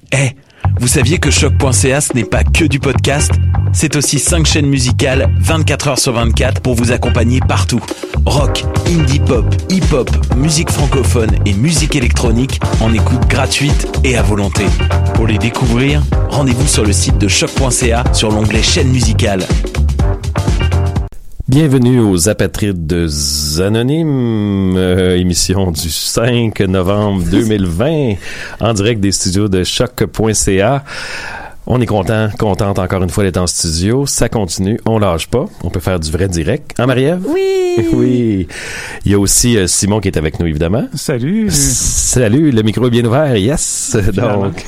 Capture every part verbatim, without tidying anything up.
Eh, hey, vous saviez que choc point c a ce n'est pas que du podcast? C'est aussi cinq chaînes musicales vingt-quatre heures sur vingt-quatre pour vous accompagner partout. Rock, indie pop, hip-hop, musique francophone et musique électronique en écoute gratuite et à volonté. Pour les découvrir, rendez-vous sur le site de choc point c a sur l'onglet chaîne musicale. Bienvenue aux Apatrides Anonymes, euh, émission du cinq novembre deux mille vingt, en direct des studios de choc point c a. On est content, contente encore une fois d'être en studio. Ça continue, on lâche pas. On peut faire du vrai direct. Hein, Marie-Ève? Oui! Oui! Il y a aussi euh, Simon qui est avec nous, évidemment. Salut! Salut, le micro est bien ouvert, yes! Donc,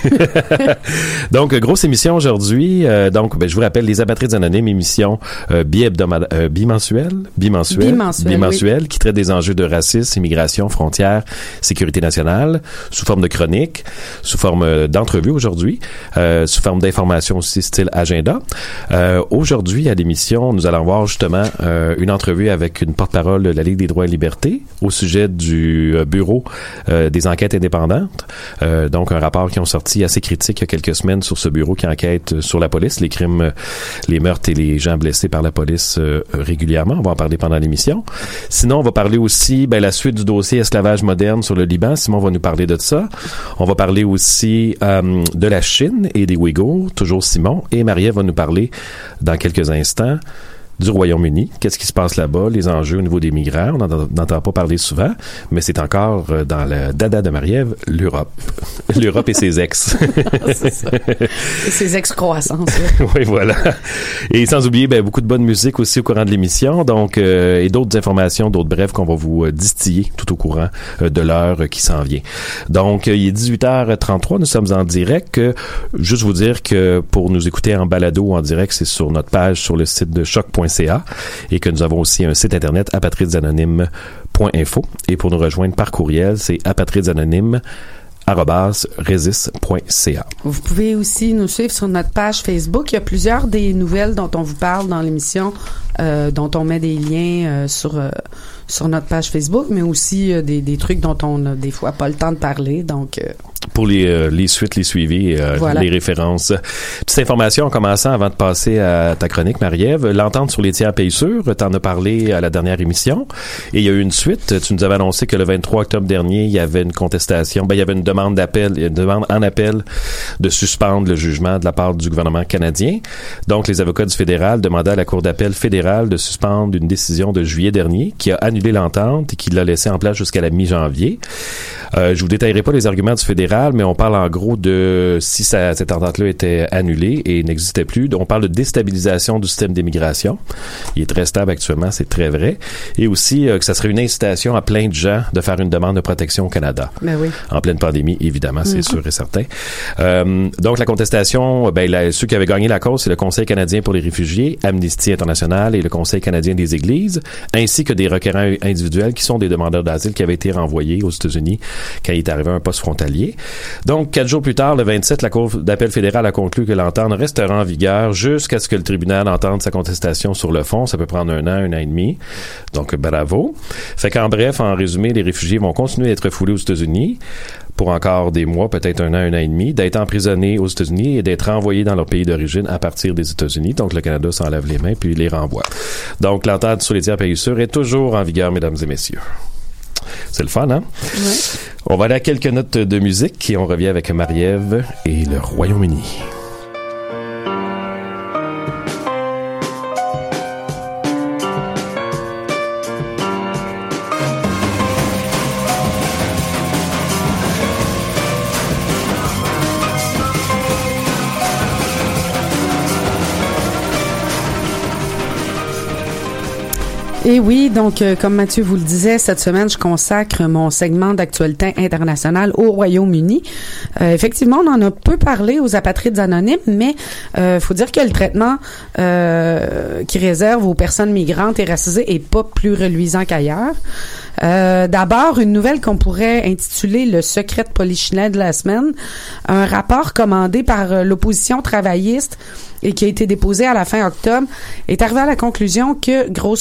donc grosse émission aujourd'hui. Euh, donc, ben, je vous rappelle, les Apatrides Anonymes, émission euh, bi-hebdomadaire, euh, bimensuelle? Bimensuelle? Bimensuelle, bimensuelle oui. Qui traite des enjeux de racisme, immigration, frontières, sécurité nationale, sous forme de chronique, sous forme d'entrevue aujourd'hui, euh, sous forme d'information aussi style agenda. Euh, aujourd'hui, à l'émission, nous allons voir justement euh, une entrevue avec une porte-parole de la Ligue des droits et libertés au sujet du euh, Bureau euh, des enquêtes indépendantes. Euh, donc, un rapport qui ont sorti assez critique il y a quelques semaines sur ce bureau qui enquête sur la police, les crimes, les meurtres et les gens blessés par la police euh, régulièrement. On va en parler pendant l'émission. Sinon, on va parler aussi ben, la suite du dossier esclavage moderne sur le Liban. Simon va nous parler de ça. On va parler aussi euh, de la Chine et des Ouïghours. Toujours Simon, et Marie-Ève va nous parler dans quelques instants du Royaume-Uni. Qu'est-ce qui se passe là-bas, les enjeux au niveau des migrants. On n'entend pas parler souvent, mais c'est encore dans le dada de Marie-Ève, l'Europe. L'Europe et ses ex. C'est ça. Et ses ex-croissances. Oui, voilà. Et sans oublier ben, beaucoup de bonne musique aussi au courant de l'émission, donc euh, et d'autres informations, d'autres brèves qu'on va vous euh, distiller tout au courant euh, de l'heure euh, qui s'en vient. Donc, euh, il est dix-huit heures trente-trois, nous sommes en direct. Euh, juste vous dire que pour nous écouter en balado ou en direct, c'est sur notre page sur le site de choc point c a et que nous avons aussi un site internet apatridesanonymes point info et pour nous rejoindre par courriel, c'est apatridesanonymes arobase resis point c a. Vous pouvez aussi nous suivre sur notre page Facebook. Il y a plusieurs des nouvelles dont on vous parle dans l'émission, euh, dont on met des liens euh, sur euh, sur notre page Facebook, mais aussi euh, des, des trucs dont on a des fois pas le temps de parler. Donc euh, pour les euh, les suites, les suivis, euh, voilà. Les références. Petite information en commençant avant de passer à ta chronique, Marie-Ève. L'entente sur les tiers pays sûrs, t'en as parlé à la dernière émission. Et il y a eu une suite. Tu nous avais annoncé que le vingt-trois octobre dernier, il y avait une contestation. Ben, il y avait une demande d'appel, une demande en appel de suspendre le jugement de la part du gouvernement canadien. Donc, les avocats du fédéral demandaient à la Cour d'appel fédérale de suspendre une décision de juillet dernier qui a annulé l'entente et qui l'a laissé en place jusqu'à la mi-janvier. Euh, je vous détaillerai pas les arguments du fédéral, mais on parle en gros de si ça, cette entente-là était annulée et n'existait plus. On parle de déstabilisation du système d'immigration. Il est très stable actuellement, c'est très vrai. Et aussi euh, que ça serait une incitation à plein de gens de faire une demande de protection au Canada. Ben oui. En pleine pandémie, évidemment, c'est mm-hmm. sûr et certain. Euh, donc la contestation, ben la, ceux qui avaient gagné la cause, c'est le Conseil canadien pour les réfugiés, Amnesty International et le Conseil canadien des Églises, ainsi que des requérants individuels qui sont des demandeurs d'asile qui avaient été renvoyés aux États-Unis quand il est arrivé un poste frontalier. Donc, quatre jours plus tard, le vingt-sept, la Cour d'appel fédérale a conclu que l'entente restera en vigueur jusqu'à ce que le tribunal entende sa contestation sur le fond. Ça peut prendre un an, un an et demi. Donc, bravo. Fait qu'en bref, en résumé, les réfugiés vont continuer d'être foulés aux États-Unis pour encore des mois, peut-être un an, un an et demi, d'être emprisonnés aux États-Unis et d'être renvoyés dans leur pays d'origine à partir des États-Unis. Donc, le Canada s'en lave les mains puis les renvoie. Donc, l'entente sur les tiers pays sûrs est toujours en vigueur, mesdames et messieurs. C'est le fun, hein? Oui. On va aller à quelques notes de musique et on revient avec Marie-Ève et le Royaume-Uni. Et oui, donc, euh, comme Mathieu vous le disait, cette semaine, je consacre mon segment d'actualité internationale au Royaume-Uni. Euh, effectivement, on en a peu parlé aux Apatrides Anonymes, mais euh, faut dire que le traitement euh, qui réserve aux personnes migrantes et racisées est pas plus reluisant qu'ailleurs. Euh, d'abord, une nouvelle qu'on pourrait intituler le secret de Polichinelle de la semaine, un rapport commandé par euh, l'opposition travailliste et qui a été déposé à la fin octobre, est arrivé à la conclusion que, grosse surprise,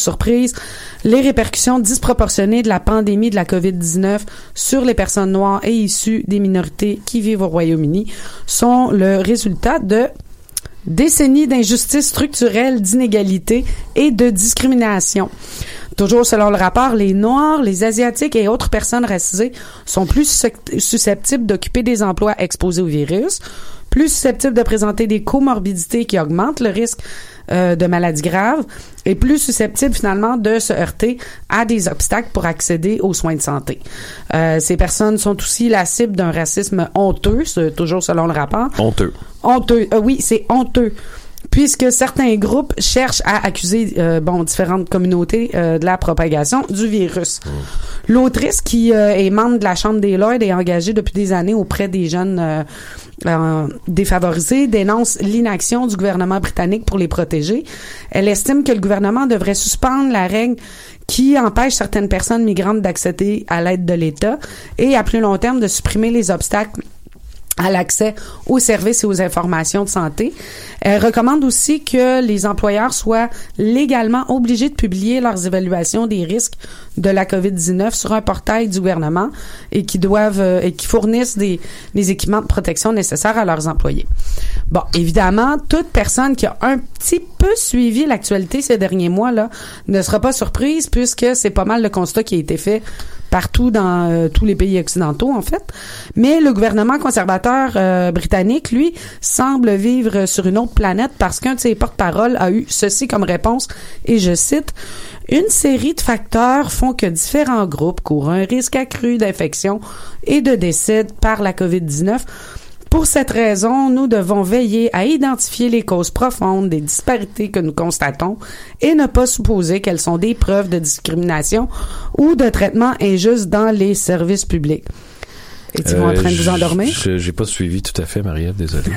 disent les répercussions disproportionnées de la pandémie de la covid dix-neuf sur les personnes noires et issues des minorités qui vivent au Royaume-Uni sont le résultat de décennies d'injustices structurelles, d'inégalités et de discrimination. Toujours selon le rapport, les Noirs, les Asiatiques et autres personnes racisées sont plus susceptibles d'occuper des emplois exposés au virus, plus susceptibles de présenter des comorbidités qui augmentent le risque euh, de maladies graves et plus susceptibles finalement de se heurter à des obstacles pour accéder aux soins de santé. Euh, ces personnes sont aussi la cible d'un racisme honteux, c'est toujours selon le rapport. Honteux. Honteux. Euh, oui, c'est honteux. Puisque certains groupes cherchent à accuser euh, bon différentes communautés euh, de la propagation du virus. Mmh. L'autrice, qui euh, est membre de la Chambre des Lords et engagée depuis des années auprès des jeunes euh, euh, défavorisés, dénonce l'inaction du gouvernement britannique pour les protéger. Elle estime que le gouvernement devrait suspendre la règle qui empêche certaines personnes migrantes d'accéder à l'aide de l'État et à plus long terme de supprimer les obstacles à l'accès aux services et aux informations de santé. Elle recommande aussi que les employeurs soient légalement obligés de publier leurs évaluations des risques de la covid dix-neuf sur un portail du gouvernement et qui doivent euh, et qui fournissent des, des équipements de protection nécessaires à leurs employés. Bon, évidemment, toute personne qui a un petit peu suivi l'actualité ces derniers mois là ne sera pas surprise puisque c'est pas mal le constat qui a été fait partout dans euh, tous les pays occidentaux, en fait. Mais le gouvernement conservateur euh, britannique, lui, semble vivre sur une autre planète parce qu'un de ses porte-paroles a eu ceci comme réponse, et je cite, « Une série de facteurs font que différents groupes courent un risque accru d'infection et de décès par la covid dix-neuf. Pour cette raison, nous devons veiller à identifier les causes profondes des disparités que nous constatons et ne pas supposer qu'elles sont des preuves de discrimination ou de traitement injuste dans les services publics. » Êtes-vous euh, en train de vous endormir? Je, j'ai pas suivi tout à fait, Marie-Ève, désolé.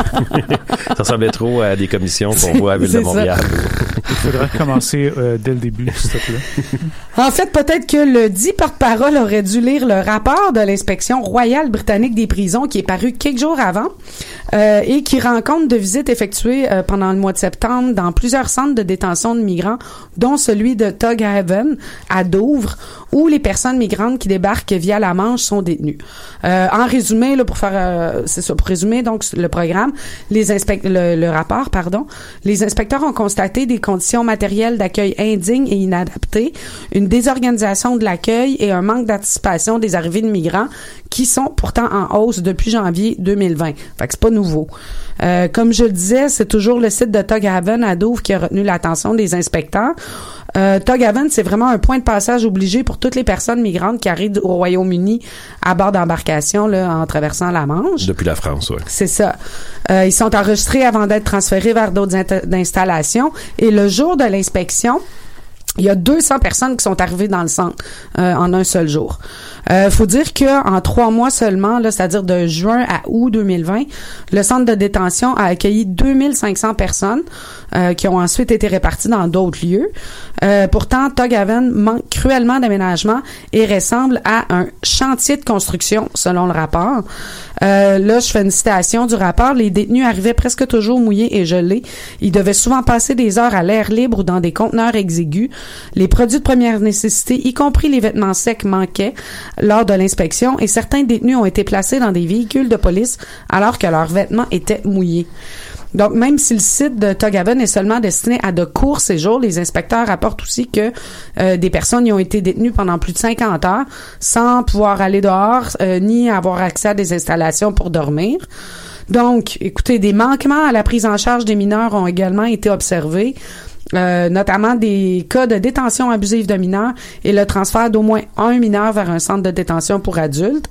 Ça ressemblait trop à des commissions qu'on voit à Ville de Montréal. Il faudrait commencer euh, dès le début, s'il te plaît. En fait, peut-être que le dit porte-parole aurait dû lire le rapport de l'inspection royale britannique des prisons qui est paru quelques jours avant euh, et qui rend compte de visites effectuées euh, pendant le mois de septembre dans plusieurs centres de détention de migrants, dont celui de Tughaven à Douvres, où les personnes migrantes qui débarquent via la Manche sont détenues. Euh, en résumé, là, pour faire, euh, c'est ça, pour résumer donc le programme, les inspect- le, le rapport, pardon, les inspecteurs ont constaté des conditions matérielles d'accueil indignes et inadaptées, une désorganisation de l'accueil et un manque d'anticipation des arrivées de migrants qui sont pourtant en hausse depuis janvier deux mille vingt. Fait que c'est pas nouveau. Euh, comme je le disais, c'est toujours le site de Tughaven à Douvres qui a retenu l'attention des inspecteurs. Euh, Tughaven, c'est vraiment un point de passage obligé pour toutes les personnes migrantes qui arrivent au Royaume-Uni à bord d'embarcation là, en traversant la Manche. Depuis la France, oui. C'est ça. Euh, ils sont enregistrés avant d'être transférés vers d'autres int- installations. Et le jour de l'inspection, il y a deux cents personnes qui sont arrivées dans le centre euh, en un seul jour. Euh, faut dire que en trois mois seulement, là, c'est-à-dire de juin à août deux mille vingt, le centre de détention a accueilli deux mille cinq cents personnes euh, qui ont ensuite été réparties dans d'autres lieux. Euh, pourtant, Tughaven manque cruellement d'aménagement et ressemble à un chantier de construction, selon le rapport. Euh, là, je fais une citation du rapport. Les détenus arrivaient presque toujours mouillés et gelés. Ils devaient souvent passer des heures à l'air libre ou dans des conteneurs exigus. Les produits de première nécessité, y compris les vêtements secs, manquaient lors de l'inspection et certains détenus ont été placés dans des véhicules de police alors que leurs vêtements étaient mouillés. Donc, même si le site de Tughaven est seulement destiné à de courts séjours, les inspecteurs rapportent aussi que euh, des personnes y ont été détenues pendant plus de cinquante heures sans pouvoir aller dehors euh, ni avoir accès à des installations pour dormir. Donc, écoutez, des manquements à la prise en charge des mineurs ont également été observés. Euh, notamment des cas de détention abusive de mineurs et le transfert d'au moins un mineur vers un centre de détention pour adultes.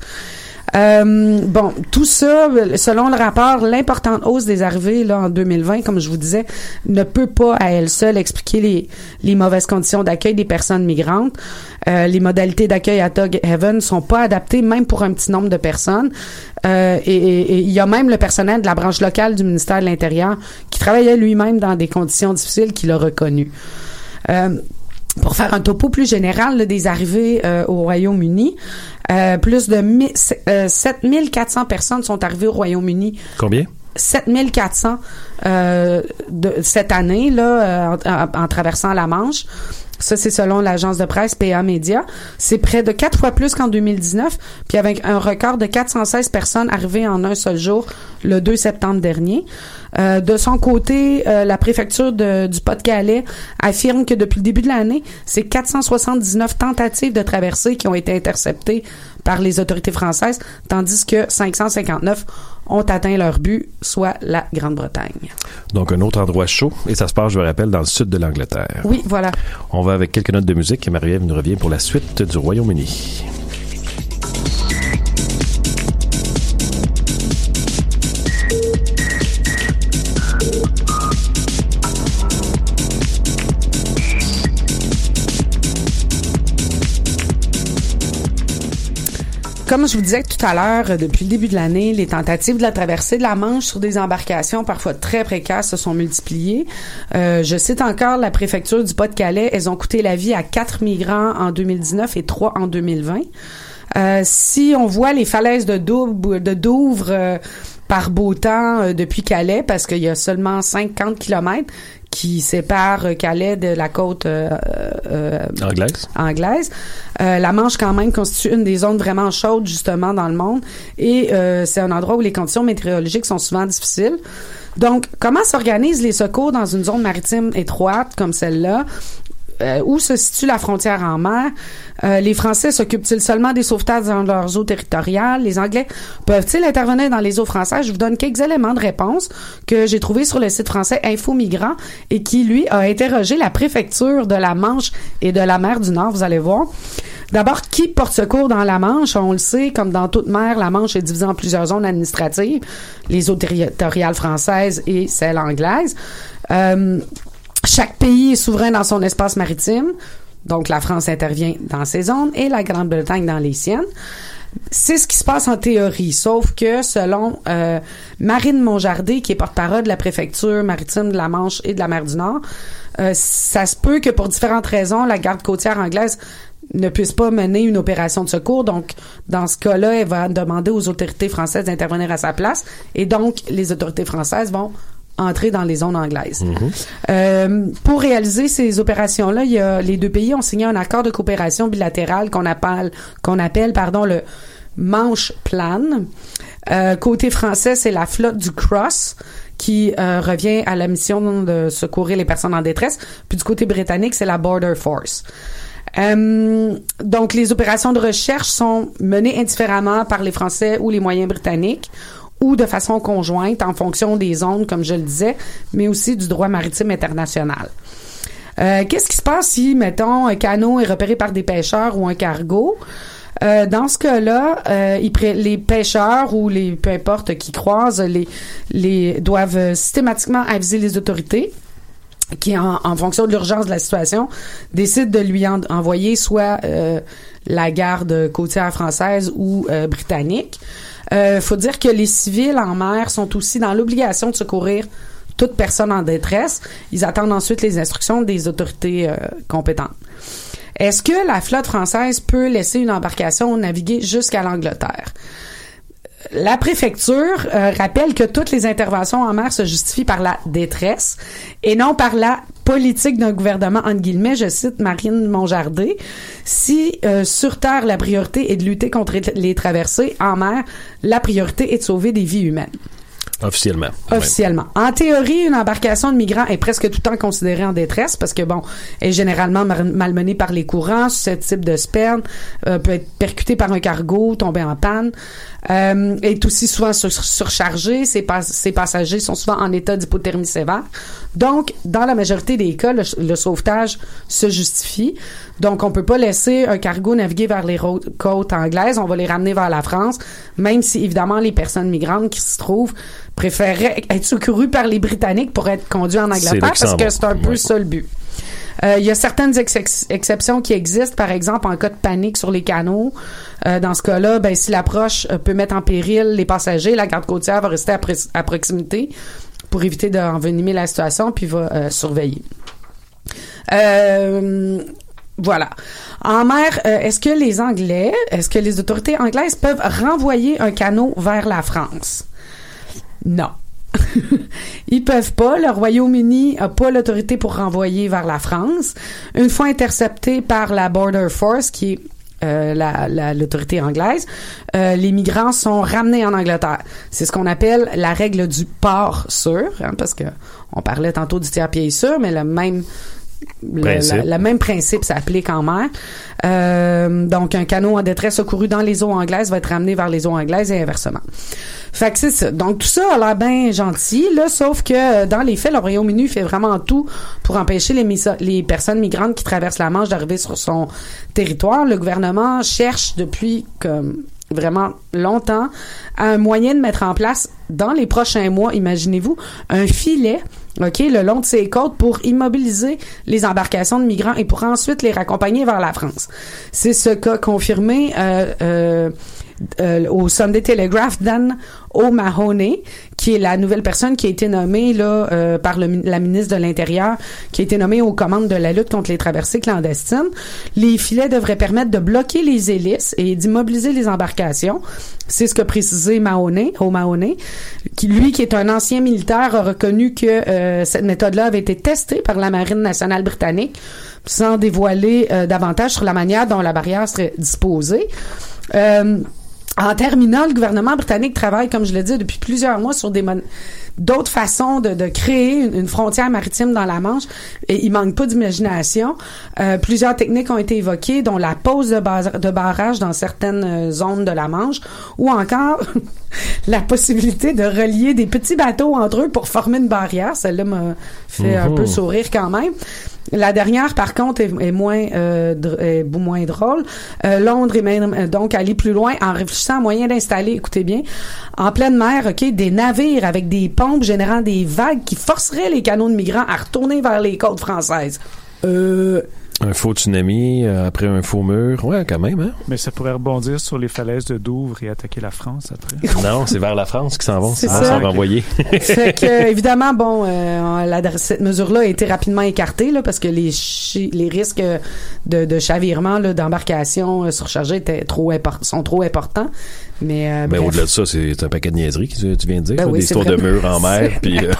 Euh, bon, tout ça, selon le rapport, l'importante hausse des arrivées là en deux mille vingt, comme je vous disais, ne peut pas à elle seule expliquer les, les mauvaises conditions d'accueil des personnes migrantes. Euh, les modalités d'accueil à Tughaven sont pas adaptées, même pour un petit nombre de personnes. Euh, et il y a même le personnel de la branche locale du ministère de l'Intérieur qui travaillait lui-même dans des conditions difficiles qui l'a reconnu. Euh, Pour faire un topo plus général là, des arrivées euh, au Royaume-Uni, euh, plus de mi- euh, sept mille quatre cents personnes sont arrivées au Royaume-Uni. Combien? sept mille quatre cents euh, de, cette année là euh, en, en, en traversant la Manche. Ça, c'est selon l'agence de presse P A Média. C'est près de quatre fois plus qu'en deux mille dix-neuf, puis avec un record de quatre cent seize personnes arrivées en un seul jour le deux septembre dernier. Euh, de son côté, euh, la préfecture de, du Pas-de-Calais affirme que depuis le début de l'année, c'est quatre cent soixante-dix-neuf tentatives de traversée qui ont été interceptées par les autorités françaises, tandis que cinq cent cinquante-neuf ont atteint leur but, soit la Grande-Bretagne. Donc, un autre endroit chaud, et ça se passe, je le rappelle, dans le sud de l'Angleterre. Oui, voilà. On va avec quelques notes de musique et Marie-Ève nous revient pour la suite du Royaume-Uni. Comme je vous disais tout à l'heure, depuis le début de l'année, les tentatives de la traversée de la Manche sur des embarcations parfois très précaires se sont multipliées. Euh, je cite encore la préfecture du Pas-de-Calais. Elles ont coûté la vie à quatre migrants en deux mille dix-neuf et trois en deux mille vingt. Euh, si on voit les falaises de Douvres, de Douvres euh, par beau temps euh, depuis Calais, parce qu'il y a seulement cinquante kilomètres qui séparent Calais de la côte euh, euh, anglaise. anglaise. Euh, la Manche, quand même, constitue une des zones vraiment chaudes, justement, dans le monde. Et euh, c'est un endroit où les conditions météorologiques sont souvent difficiles. Donc, comment s'organisent les secours dans une zone maritime étroite comme celle-là? Euh, où se situe la frontière en mer? Euh, les Français s'occupent-ils seulement des sauvetages dans leurs eaux territoriales? Les Anglais peuvent-ils intervenir dans les eaux françaises? Je vous donne quelques éléments de réponse que j'ai trouvés sur le site français Info Migrants et qui, lui, a interrogé la préfecture de la Manche et de la mer du Nord. Vous allez voir. D'abord, qui porte secours dans la Manche? On le sait, comme dans toute mer, la Manche est divisée en plusieurs zones administratives, les eaux territoriales françaises et celles anglaises. Euh, Chaque pays est souverain dans son espace maritime. Donc, la France intervient dans ses zones et la Grande-Bretagne dans les siennes. C'est ce qui se passe en théorie, sauf que selon euh, Marine Monjardé, qui est porte-parole de la préfecture maritime de la Manche et de la mer du Nord, euh, ça se peut que pour différentes raisons, la garde côtière anglaise ne puisse pas mener une opération de secours. Donc, dans ce cas-là, elle va demander aux autorités françaises d'intervenir à sa place. Et donc, les autorités françaises vont entrer dans les zones anglaises. Mm-hmm. Euh, pour réaliser ces opérations-là, il y a, les deux pays ont signé un accord de coopération bilatérale qu'on appelle, qu'on appelle, pardon, le Manche Plan. Euh, côté français, c'est la flotte du Cross qui euh, revient à la mission de secourir les personnes en détresse. Puis du côté britannique, c'est la Border Force. Euh, donc, les opérations de recherche sont menées indifféremment par les Français ou les moyens britanniques, ou de façon conjointe en fonction des zones, comme je le disais, mais aussi du droit maritime international. Euh, qu'est-ce qui se passe si, mettons, un canot est repéré par des pêcheurs ou un cargo? Euh, dans ce cas-là, euh, ils pré- les pêcheurs ou les peu importe qui croisent, les, les doivent systématiquement aviser les autorités qui, en, en fonction de l'urgence de la situation, décident de lui en- envoyer soit euh, la garde côtière française ou euh, britannique. Euh, faut dire que les civils en mer sont aussi dans l'obligation de secourir toute personne en détresse. Ils attendent ensuite les instructions des autorités euh, compétentes. Est-ce que la flotte française peut laisser une embarcation naviguer jusqu'à l'Angleterre? La préfecture euh, rappelle que toutes les interventions en mer se justifient par la détresse et non par la politique d'un gouvernement, entre guillemets. Je cite Marine Monjardé. Si euh, sur terre, la priorité est de lutter contre les traversées, en mer, la priorité est de sauver des vies humaines. Officiellement. Officiellement. En théorie, une embarcation de migrants est presque tout le temps considérée en détresse parce que, bon, elle est généralement malmenée par les courants, susceptible de se perdre, euh, peut être percutée par un cargo, tomber en panne, euh, est aussi souvent sur- surchargée. Ses, pas- ses passagers sont souvent en état d'hypothermie sévère. Donc, dans la majorité des cas, le, le sauvetage se justifie. Donc, on peut pas laisser un cargo naviguer vers les ro- côtes anglaises. On va les ramener vers la France, même si, évidemment, les personnes migrantes qui s'y trouvent préféreraient être secourues par les Britanniques pour être conduits en Angleterre parce que c'est un peu ouais. ça le but. Euh, il y a certaines ex- exceptions qui existent, par exemple en cas de panique sur les canaux. Euh, dans ce cas-là, ben si l'approche euh, peut mettre en péril les passagers, la garde côtière va rester à, pr- à proximité pour éviter d'envenimer la situation, puis va euh, surveiller. Euh, voilà. En mer, euh, est-ce que les Anglais, est-ce que les autorités anglaises peuvent renvoyer un canot vers la France? Non. ils peuvent pas. Le Royaume-Uni a pas l'autorité pour renvoyer vers la France. Une fois interceptés par la Border Force, qui est Euh, la, la, l'autorité anglaise, euh, les migrants sont ramenés en Angleterre. C'est ce qu'on appelle la règle du port sûr, hein, parce que on parlait tantôt du tiers-pied sûr, mais le même le, la, le même principe s'applique en mer. Euh, donc, un canot en détresse secouru dans les eaux anglaises va être ramené vers les eaux anglaises et inversement. Fait que c'est ça. Donc, tout ça a l'air bien gentil, là, sauf que dans les faits, le Royaume-Uni fait vraiment tout pour empêcher les, mis- les personnes migrantes qui traversent la Manche d'arriver sur son territoire. Le gouvernement cherche depuis comme vraiment longtemps un moyen de mettre en place dans les prochains mois, imaginez-vous, un filet, OK, le long de ses côtes pour immobiliser les embarcations de migrants et pour ensuite les raccompagner vers la France. C'est ce qu'a confirmé euh, euh, euh, au Sunday Telegraph Dan O'Mahony, qui est la nouvelle personne qui a été nommée là euh, par le, la ministre de l'Intérieur, qui a été nommée aux commandes de la lutte contre les traversées clandestines. Les filets devraient permettre de bloquer les hélices et d'immobiliser les embarcations. C'est ce qu'a précisé Mahoney, O'Mahony, qui lui, qui est un ancien militaire, a reconnu que euh, cette méthode-là avait été testée par la Marine nationale britannique, sans dévoiler euh, davantage sur la manière dont la barrière serait disposée. Euh, En terminant, le gouvernement britannique travaille, comme je l'ai dit, depuis plusieurs mois sur des mon- d'autres façons de, de créer une, une frontière maritime dans la Manche. Et il manque pas d'imagination. Euh, plusieurs techniques ont été évoquées, dont la pose de, bas- de barrage dans certaines zones de la Manche, ou encore la possibilité de relier des petits bateaux entre eux pour former une barrière. Celle-là m'a fait mm-hmm. un peu sourire quand même. La dernière, par contre, est, est moins euh, dr- est moins drôle. Euh, Londres est même, euh, donc allé plus loin en réfléchissant à moyen d'installer, écoutez bien, en pleine mer, ok, des navires avec des pompes générant des vagues qui forceraient les canots de migrants à retourner vers les côtes françaises. Euh... Un faux tsunami euh, après un faux mur. Ouais, quand même, hein? Mais ça pourrait rebondir sur les falaises de Douvres et attaquer la France après. Non, c'est vers la France qu'ils s'en vont. C'est ah, ça. Ils sont renvoyés. Fait que, évidemment, bon, euh, la, cette mesure-là a été rapidement écartée, là, parce que les, chi- les risques de, de chavirement, là, d'embarcation euh, surchargée étaient trop impor- sont trop importants. Mais, euh, Mais bref. au-delà de ça, c'est un paquet de niaiseries que tu viens de dire. Ben là, oui, des histoires de murs en mer, puis euh,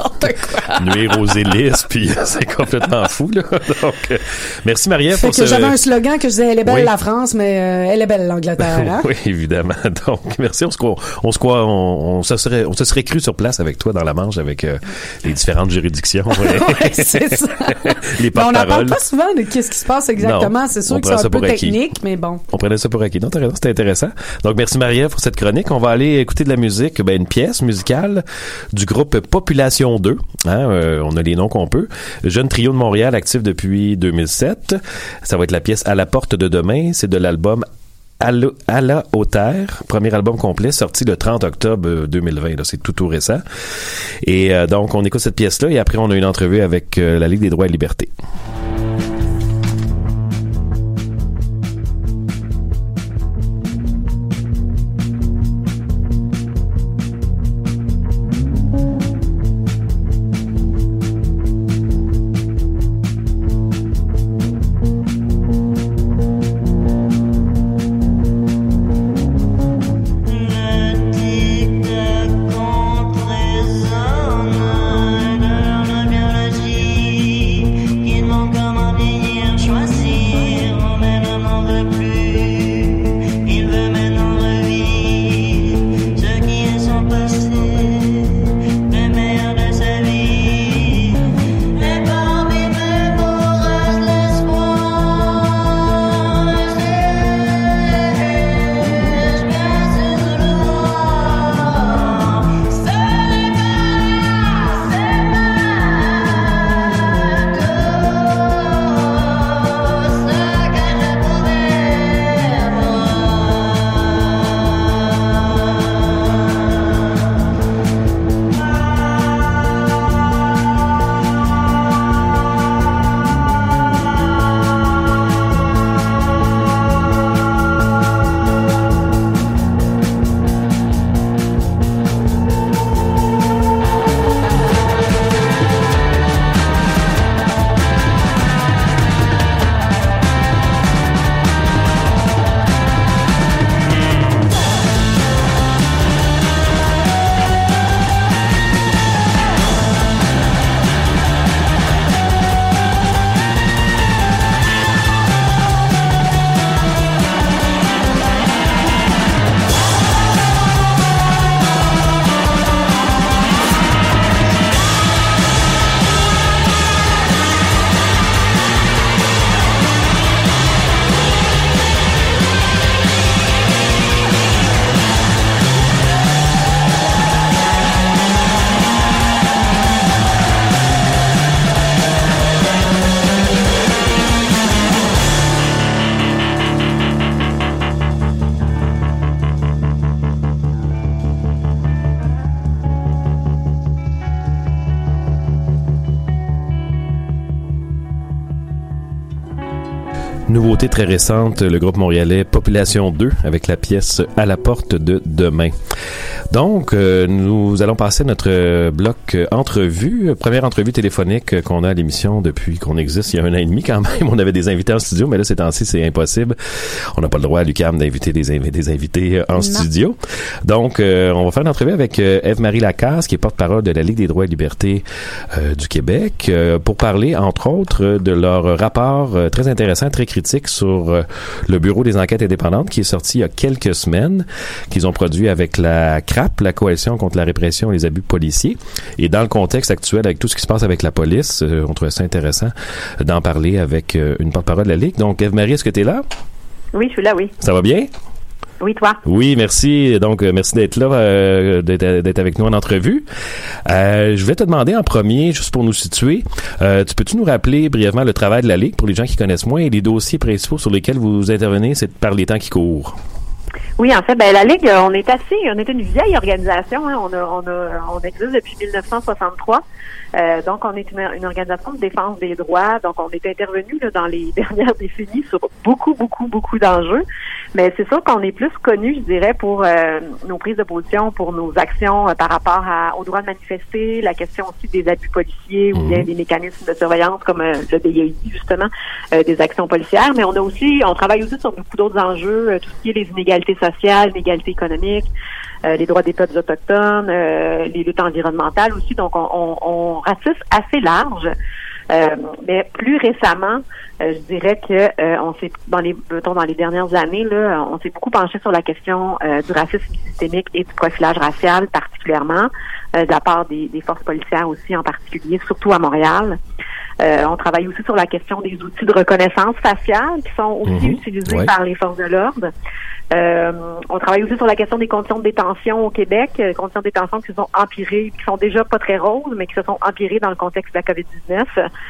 nuire aux hélices, puis c'est complètement fou, là. Donc, euh, merci Marie-Ève Fait pour que ce... j'avais un slogan que je disais, elle est belle Oui. la France, mais euh, elle est belle l'Angleterre, hein? Oui, évidemment. Donc, merci. On se croit, on se croit, on, on se serait, on se serait cru sur place avec toi dans la Manche, avec euh, les différentes juridictions. Oui, c'est ça. Les Mais on n'en parle porte-paroles. pas souvent de qu'est-ce qui se passe exactement. Non, C'est sûr on que prend c'est ça un peu pour acquis. technique, mais bon. On prenait ça pour acquis. Non, t'as raison, c'était intéressant. Donc, merci Marie-Ève pour cette chronique. On va aller écouter de la musique, ben une pièce musicale du groupe Population deux. Hein, euh, on a les noms qu'on peut. Jeune trio de Montréal, actif depuis deux mille sept. Ça va être la pièce À la porte de demain. C'est de l'album À la, à la hauteur, premier album complet sorti le trente octobre deux mille vingt. Là, c'est tout tout récent. Et euh, donc, on écoute cette pièce-là et après, on a une entrevue avec euh, la Ligue des droits et libertés. Qui manque Nouveauté très récente, le groupe montréalais Population deux avec la pièce À la porte de demain. Donc, euh, nous allons passer à notre bloc euh, entrevue, première entrevue téléphonique euh, qu'on a à l'émission depuis qu'on existe il y a un an et demi quand même. On avait des invités en studio, mais là, ces temps-ci, c'est impossible. On n'a pas le droit à l'U Q A M d'inviter des, inv- des invités euh, en non. studio. Donc, euh, on va faire une entrevue avec euh, Ève-Marie Lacasse, qui est porte-parole de la Ligue des droits et libertés euh, du Québec, euh, pour parler, entre autres, de leur rapport euh, très intéressant, très critique sur euh, le Bureau des enquêtes indépendantes qui est sorti il y a quelques semaines, qu'ils ont produit avec la C R A P, la Coalition contre la répression et les abus policiers. Et dans le contexte actuel, avec tout ce qui se passe avec la police, euh, on trouvait ça intéressant d'en parler avec euh, une porte-parole de la Ligue. Donc, Ève-Marie, est-ce que tu es là? Oui, je suis là, oui. Ça va bien? Oui, toi? Oui, merci. Donc, euh, merci d'être là, euh, d'être, d'être avec nous en entrevue. Euh, je voulais te demander en premier, juste pour nous situer, euh, tu peux-tu nous rappeler brièvement le travail de la Ligue pour les gens qui connaissent moins et les dossiers principaux sur lesquels vous intervenez, c'est par les temps qui courent? Oui, en fait, ben la Ligue, on est assez, on est une vieille organisation, hein, on a, on a, on existe depuis dix-neuf cent soixante-trois. Euh, donc, on est une, une organisation de défense des droits. Donc, on est intervenu là, dans les dernières décennies sur beaucoup, beaucoup, beaucoup d'enjeux. Mais c'est sûr qu'on est plus connu, je dirais, pour euh, nos prises de position, pour nos actions euh, par rapport à, au droit de manifester, la question aussi des abus policiers ou bien des mécanismes de surveillance comme euh, le B I I, justement, euh, des actions policières. Mais on a aussi, on travaille aussi sur beaucoup d'autres enjeux, euh, tout ce qui est les inégalités sociales, l'inégalité économique, euh, les droits des peuples autochtones, euh, les luttes environnementales aussi. Donc, on, on, on ratisse assez large. Euh, mais plus récemment, euh, je dirais que euh, on s'est dans les mettons, dans les dernières années là, on s'est beaucoup penché sur la question euh, du racisme systémique et du profilage racial particulièrement, euh, de la part des, des forces policières aussi en particulier, surtout à Montréal. Euh, on travaille aussi sur la question des outils de reconnaissance faciale qui sont aussi mmh, utilisés ouais. par les forces de l'ordre. Euh, on travaille aussi sur la question des conditions de détention au Québec, euh, conditions de détention qui se sont empirées, qui sont déjà pas très roses, mais qui se sont empirées dans le contexte de la covid dix-neuf.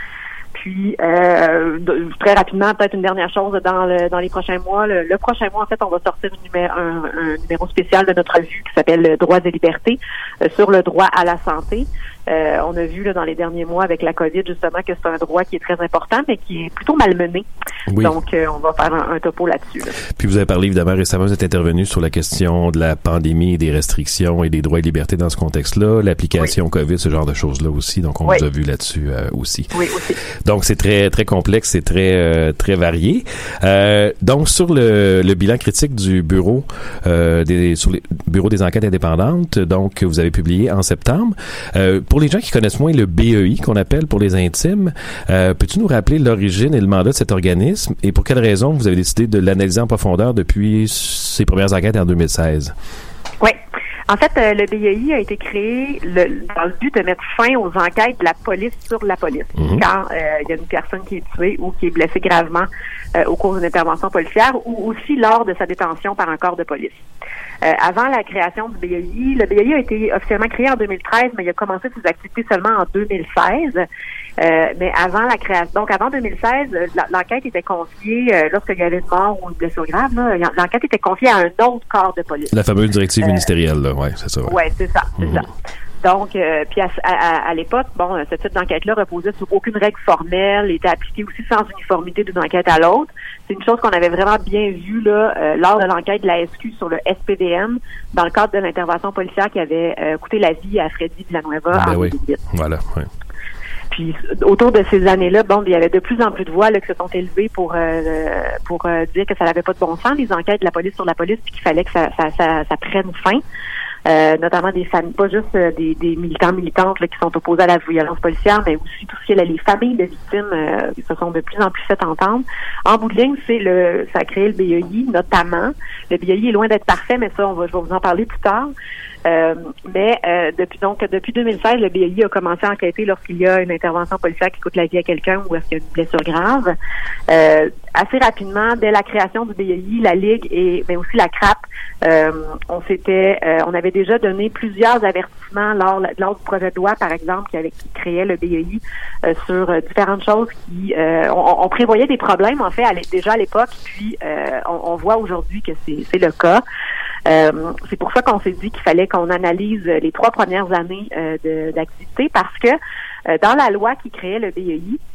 Puis, euh, très rapidement, peut-être une dernière chose dans le, dans les prochains mois. Le, le prochain mois, en fait, on va sortir une numéro, un, un numéro spécial de notre revue qui s'appelle Droits et libertés euh, sur le droit à la santé. Euh, on a vu là, dans les derniers mois avec la COVID justement que c'est un droit qui est très important, mais qui est plutôt malmené. Oui. Donc, euh, on va faire un, un topo là-dessus. Là. Puis vous avez parlé évidemment récemment, vous êtes intervenu sur la question de la pandémie et des restrictions et des droits et libertés dans ce contexte-là, l'application oui. COVID, ce genre de choses-là aussi. Donc, on oui. vous a vu là-dessus euh, aussi. Oui, aussi. Donc, c'est très très complexe, c'est très euh, très varié. Euh, donc, sur le, le bilan critique du bureau euh, des sur les bureau des enquêtes indépendantes, donc vous avez publié en septembre. Euh, pour les gens qui connaissent moins le B E I, qu'on appelle pour les intimes, euh, peux-tu nous rappeler l'origine et le mandat de cet organisme et pour quelles raisons vous avez décidé de l'analyser en profondeur depuis ses premières enquêtes en deux mille seize? Oui. En fait, euh, le B E I a été créé le, dans le but de mettre fin aux enquêtes de la police sur la police. Mm-hmm. Quand il euh, y a une personne qui est tuée ou qui est blessée gravement euh, au cours d'une intervention policière ou aussi lors de sa détention par un corps de police. Euh, avant la création du B E I, le B E I a été officiellement créé en deux mille treize, mais il a commencé ses activités seulement en deux mille seize. Euh, mais avant la création, donc avant deux mille seize, l'enquête était confiée, euh, lorsqu'il y avait une mort ou une blessure grave, là, l'enquête était confiée à un autre corps de police. La fameuse directive euh, ministérielle, là, ouais, c'est ça. Ouais, ouais c'est ça, c'est mm-hmm. ça. Donc, euh, puis à, à, à l'époque, bon, ce type d'enquête-là reposait sur aucune règle formelle, était appliquée aussi sans uniformité d'une enquête à l'autre. C'est une chose qu'on avait vraiment bien vue là euh, lors de l'enquête de la S Q sur le S P D M, dans le cadre de l'intervention policière qui avait euh, coûté la vie à Freddy Villanueva ben en oui. deux mille huit. Voilà, oui. Puis autour de ces années-là, bon, il y avait de plus en plus de voix là, qui se sont élevées pour euh, pour euh, dire que ça n'avait pas de bon sens, les enquêtes de la police sur la police, puis qu'il fallait que ça, ça, ça, ça prenne fin. Euh, notamment des familles, pas juste euh, des, des militants militantes là, qui sont opposés à la violence policière, mais aussi tout ce qui est là, les familles de victimes euh, qui se sont de plus en plus fait entendre. En bout de ligne, c'est le ça a créé le B E I notamment. Le B E I est loin d'être parfait, mais ça, on va, je vais vous en parler plus tard. Euh, mais euh, depuis donc depuis deux mille seize, le B E I a commencé à enquêter lorsqu'il y a une intervention policière qui coûte la vie à quelqu'un ou est-ce qu'il y a une blessure grave. Euh, assez rapidement, dès la création du B E I, la Ligue et mais aussi la C R A P, euh, on s'était, euh, on avait déjà donné plusieurs avertissements lors, lors du projet de loi, par exemple, qui, avait, qui créait le B E I euh, sur euh, différentes choses qui, euh, on, on prévoyait des problèmes en fait à déjà à l'époque, puis euh, on, on voit aujourd'hui que c'est, c'est le cas. Euh, c'est pour ça qu'on s'est dit qu'il fallait qu'on analyse les trois premières années euh, de, d'activité parce que euh, dans la loi qui créait le B E I,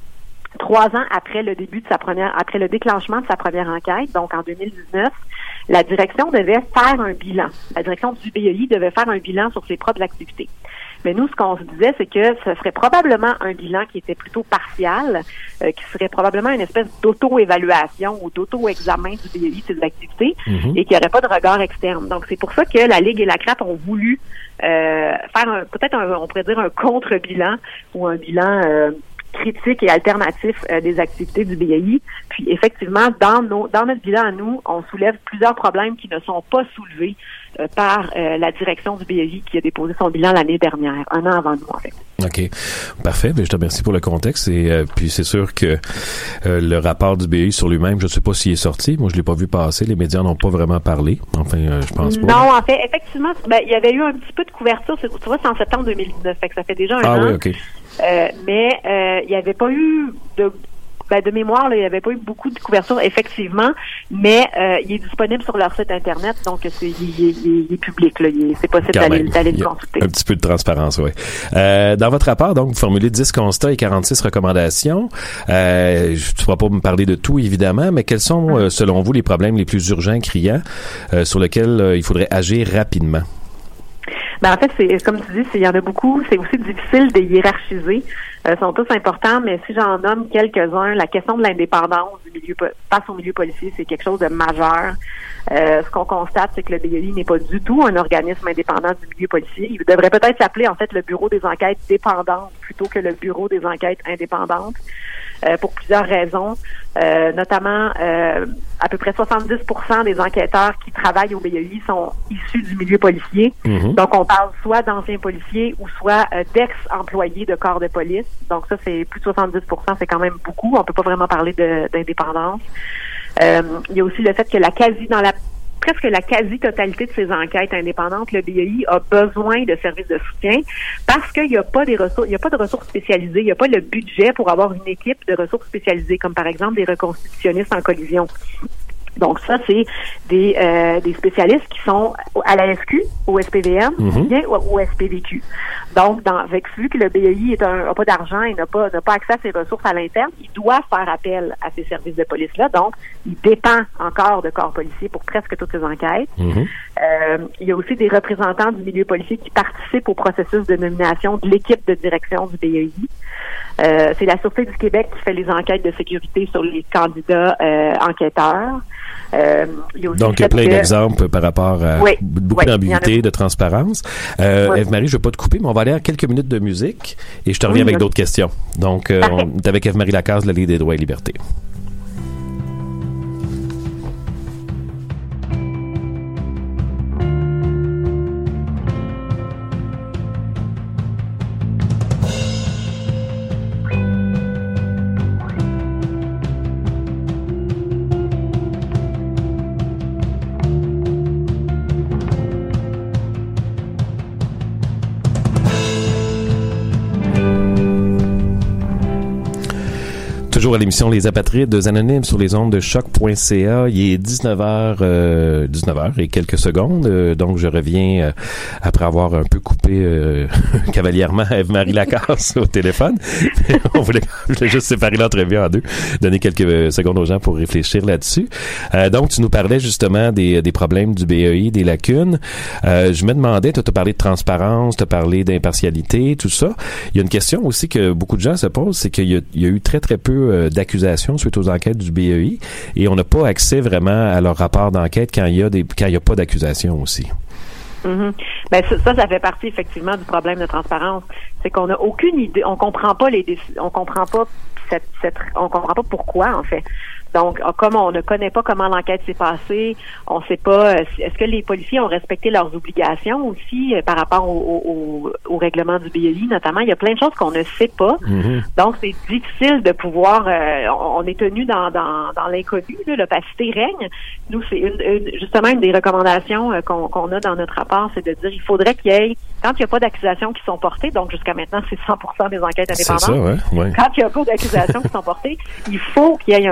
trois ans après le début de sa première, après le déclenchement de sa première enquête, donc en deux mille dix-neuf, la direction devait faire un bilan. La direction du B E I devait faire un bilan sur ses propres activités. Mais nous, ce qu'on se disait, c'est que ce serait probablement un bilan qui était plutôt partial, euh, qui serait probablement une espèce d'auto-évaluation ou d'auto-examen du B E I de ses activités, mm-hmm. et qu'il n'y aurait pas de regard externe. Donc, c'est pour ça que la Ligue et la C R A P ont voulu euh, faire un, peut-être, un, on pourrait dire, un contre-bilan ou un bilan euh, critique et alternatif euh, des activités du B E I. Puis, effectivement, dans nos, dans notre bilan à nous, on soulève plusieurs problèmes qui ne sont pas soulevés euh, par euh, la direction du B E I qui a déposé son bilan l'année dernière, un an avant nous, en fait. OK. Parfait. Bien, je te remercie pour le contexte. Et euh, puis, c'est sûr que euh, le rapport du B E I sur lui-même, je ne sais pas s'il est sorti. Moi, je l'ai pas vu passer. Les médias n'ont pas vraiment parlé. Enfin, euh, je pense pas. Non, en fait, effectivement, ben, il y avait eu un petit peu de couverture. C'est, tu vois, c'est en septembre deux mille dix-neuf. Fait que ça fait déjà un ah, an. Ah oui, OK. Euh, mais euh, il n'y avait pas eu de ben, de mémoire, là, il n'y avait pas eu beaucoup de couverture, effectivement, mais euh, il est disponible sur leur site Internet, donc c'est, il, il, il est public, là, il, c'est possible Quand d'aller, même. d'aller le consulter. Un petit peu de transparence, oui. Euh, dans votre rapport, donc, vous formulez dix constats et quarante-six recommandations. Euh, tu ne pourras pas me parler de tout, évidemment, mais quels sont, euh, selon vous, les problèmes les plus urgents, criants, euh, sur lesquels euh, il faudrait agir rapidement? Ben en fait, c'est comme tu dis, il y en a beaucoup. C'est aussi difficile de hiérarchiser. Euh, ils sont tous importants, mais si j'en nomme quelques-uns, la question de l'indépendance du milieu face au milieu policier, c'est quelque chose de majeur. Euh, ce qu'on constate, c'est que le B E I n'est pas du tout un organisme indépendant du milieu policier. Il devrait peut-être s'appeler en fait le Bureau des enquêtes dépendantes plutôt que le Bureau des enquêtes indépendantes. Euh, pour plusieurs raisons, euh, notamment euh, à peu près soixante-dix pour cent des enquêteurs qui travaillent au B E I sont issus du milieu policier. Mm-hmm. Donc, on parle soit d'anciens policiers ou soit euh, d'ex-employés de corps de police. Donc, ça, c'est plus de soixante-dix pour cent, c'est quand même beaucoup. On peut pas vraiment parler de, d'indépendance. Euh, il y a aussi le fait que la quasi dans la presque la quasi-totalité de ces enquêtes indépendantes, le B E I a besoin de services de soutien parce qu'il n'y a pas des ressources, il n'y a pas de ressources spécialisées, il n'y a pas le budget pour avoir une équipe de ressources spécialisées, comme par exemple des reconstitutionnistes en collision. Donc ça, c'est des euh, des spécialistes qui sont à la S Q, au S P V M, mm-hmm. bien au, au S P V Q. Donc, dans, avec vu que le B E I est un, a pas d'argent et n'a pas n'a pas accès à ses ressources à l'interne, il doit faire appel à ces services de police-là. Donc, il dépend encore de corps policiers pour presque toutes les enquêtes. Mm-hmm. Euh, il y a aussi des représentants du milieu policier qui participent au processus de nomination de l'équipe de direction du B E I. Euh, c'est la Sûreté du Québec qui fait les enquêtes de sécurité sur les candidats euh, enquêteurs. Euh, il y a Donc, il y a plein que... d'exemples par rapport à oui, beaucoup oui, d'ambiguïté, de transparence. Euh, oui. Eve-Marie, je ne vais pas te couper, mais on va aller à quelques minutes de musique et je te reviens oui, avec oui. d'autres questions. Donc, euh, on est avec Eve-Marie Lacaze, la Ligue des droits et libertés. Toujours à l'émission Les Apatrides Anonymes sur les ondes de choc point c a. Il est dix-neuf heures, euh, dix-neuf heures et quelques secondes. Euh, donc, je reviens euh, après avoir un peu coupé euh, cavalièrement Eve-Marie Lacaze au téléphone. On voulait, je voulais juste séparer l'entrevue en deux, donner quelques secondes aux gens pour réfléchir là-dessus. Euh, donc, tu nous parlais justement des, des problèmes du B E I, des lacunes. Euh, je me demandais, tu as parlé de transparence, tu as parlé d'impartialité, tout ça. Il y a une question aussi que beaucoup de gens se posent, c'est qu'il y a, il y a eu très, très peu d'accusations suite aux enquêtes du B E I et on n'a pas accès vraiment à leur rapport d'enquête quand il y a des quand il y a pas d'accusations aussi. Mm-hmm. Ben ça, ça fait partie effectivement du problème de transparence. C'est qu'on n'a aucune idée, on comprend pas les on comprend pas cette, cette on comprend pas pourquoi en fait. Donc, comme on ne connaît pas comment l'enquête s'est passée, on ne sait pas, est-ce que les policiers ont respecté leurs obligations aussi euh, par rapport au, au, au règlement du B E I, notamment. Il y a plein de choses qu'on ne sait pas. Mm-hmm. Donc, c'est difficile de pouvoir, euh, on est tenu dans, dans, dans l'inconnu, là, l'opacité règne. Nous, c'est une, une, justement une des recommandations euh, qu'on, qu'on a dans notre rapport, c'est de dire il faudrait qu'il y ait, quand il n'y a pas d'accusations qui sont portées, donc jusqu'à maintenant, c'est cent pour cent des enquêtes indépendantes. C'est ça, ouais, ouais. Quand il n'y a pas d'accusations qui sont portées, il faut qu'il y ait un résumé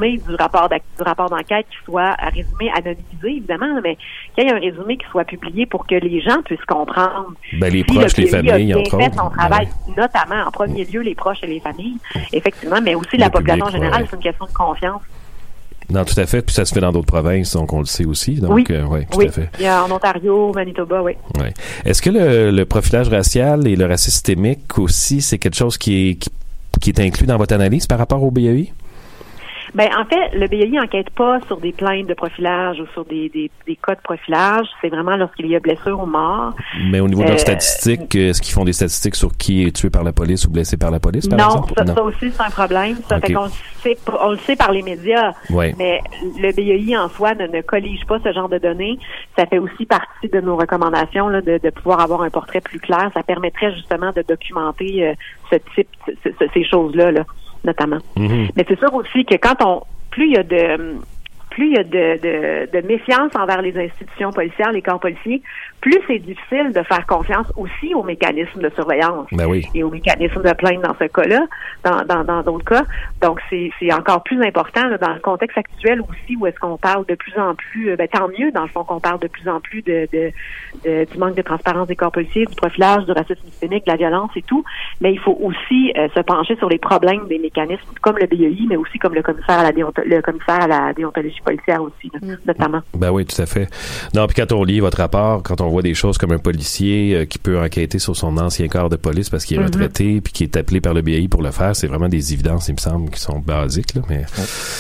résumé du rapport du rapport d'enquête qui soit un résumé anonymisé, évidemment, mais qu'il y ait un résumé qui soit publié pour que les gens puissent comprendre. Ben, les si proches, les familles, entre fait autres. son travail, Ouais. notamment, en premier lieu, les proches et les familles, effectivement, mais aussi le la population public, générale, ouais. C'est une question de confiance. Non, tout à fait. Puis ça se fait dans d'autres provinces, donc on le sait aussi. Donc, oui, euh, ouais, tout oui. à fait. Il y a en Ontario, Manitoba, oui. Ouais. Est-ce que le, le profilage racial et le racisme systémique aussi, c'est quelque chose qui est, qui, qui est inclus dans votre analyse par rapport au B E I? Ben, en fait, le B E I n'enquête pas sur des plaintes de profilage ou sur des, des, des cas de profilage. C'est vraiment lorsqu'il y a blessure ou mort. Mais au niveau de euh, leurs statistiques, est-ce qu'ils font des statistiques sur qui est tué par la police ou blessé par la police, par non, exemple? Ça, non, ça aussi, c'est un problème. Ça okay. fait qu'on sait, on le sait par les médias, ouais. mais le B E I en soi ne, ne collige pas ce genre de données. Ça fait aussi partie de nos recommandations là, de, de pouvoir avoir un portrait plus clair. Ça permettrait justement de documenter euh, ce type, ce, ce, ces choses-là, là, notamment. Mm-hmm. Mais c'est sûr aussi que quand on plus il y a de plus il y a de, de, de méfiance envers les institutions policières, les corps policiers, plus c'est difficile de faire confiance aussi aux mécanismes de surveillance ben oui. et aux mécanismes de plainte dans ce cas-là, dans dans dans d'autres cas. Donc c'est c'est encore plus important là, dans le contexte actuel aussi où est-ce qu'on parle de plus en plus, ben tant mieux dans le fond qu'on parle de plus en plus de, de, de du manque de transparence des corps policiers, du profilage, du racisme systémique, de la violence et tout, mais il faut aussi euh, se pencher sur les problèmes des mécanismes comme le B E I, mais aussi comme le commissaire à la déonto- le commissaire à la déontologie policière aussi, là, mm. notamment. Ben oui, tout à fait. Non, puis quand on lit votre rapport, quand on voit des choses comme un policier euh, qui peut enquêter sur son ancien corps de police parce qu'il est mm-hmm. retraité puis qui est appelé par le B E I pour le faire, c'est vraiment des évidences, il me semble, qui sont basiques, là, mais...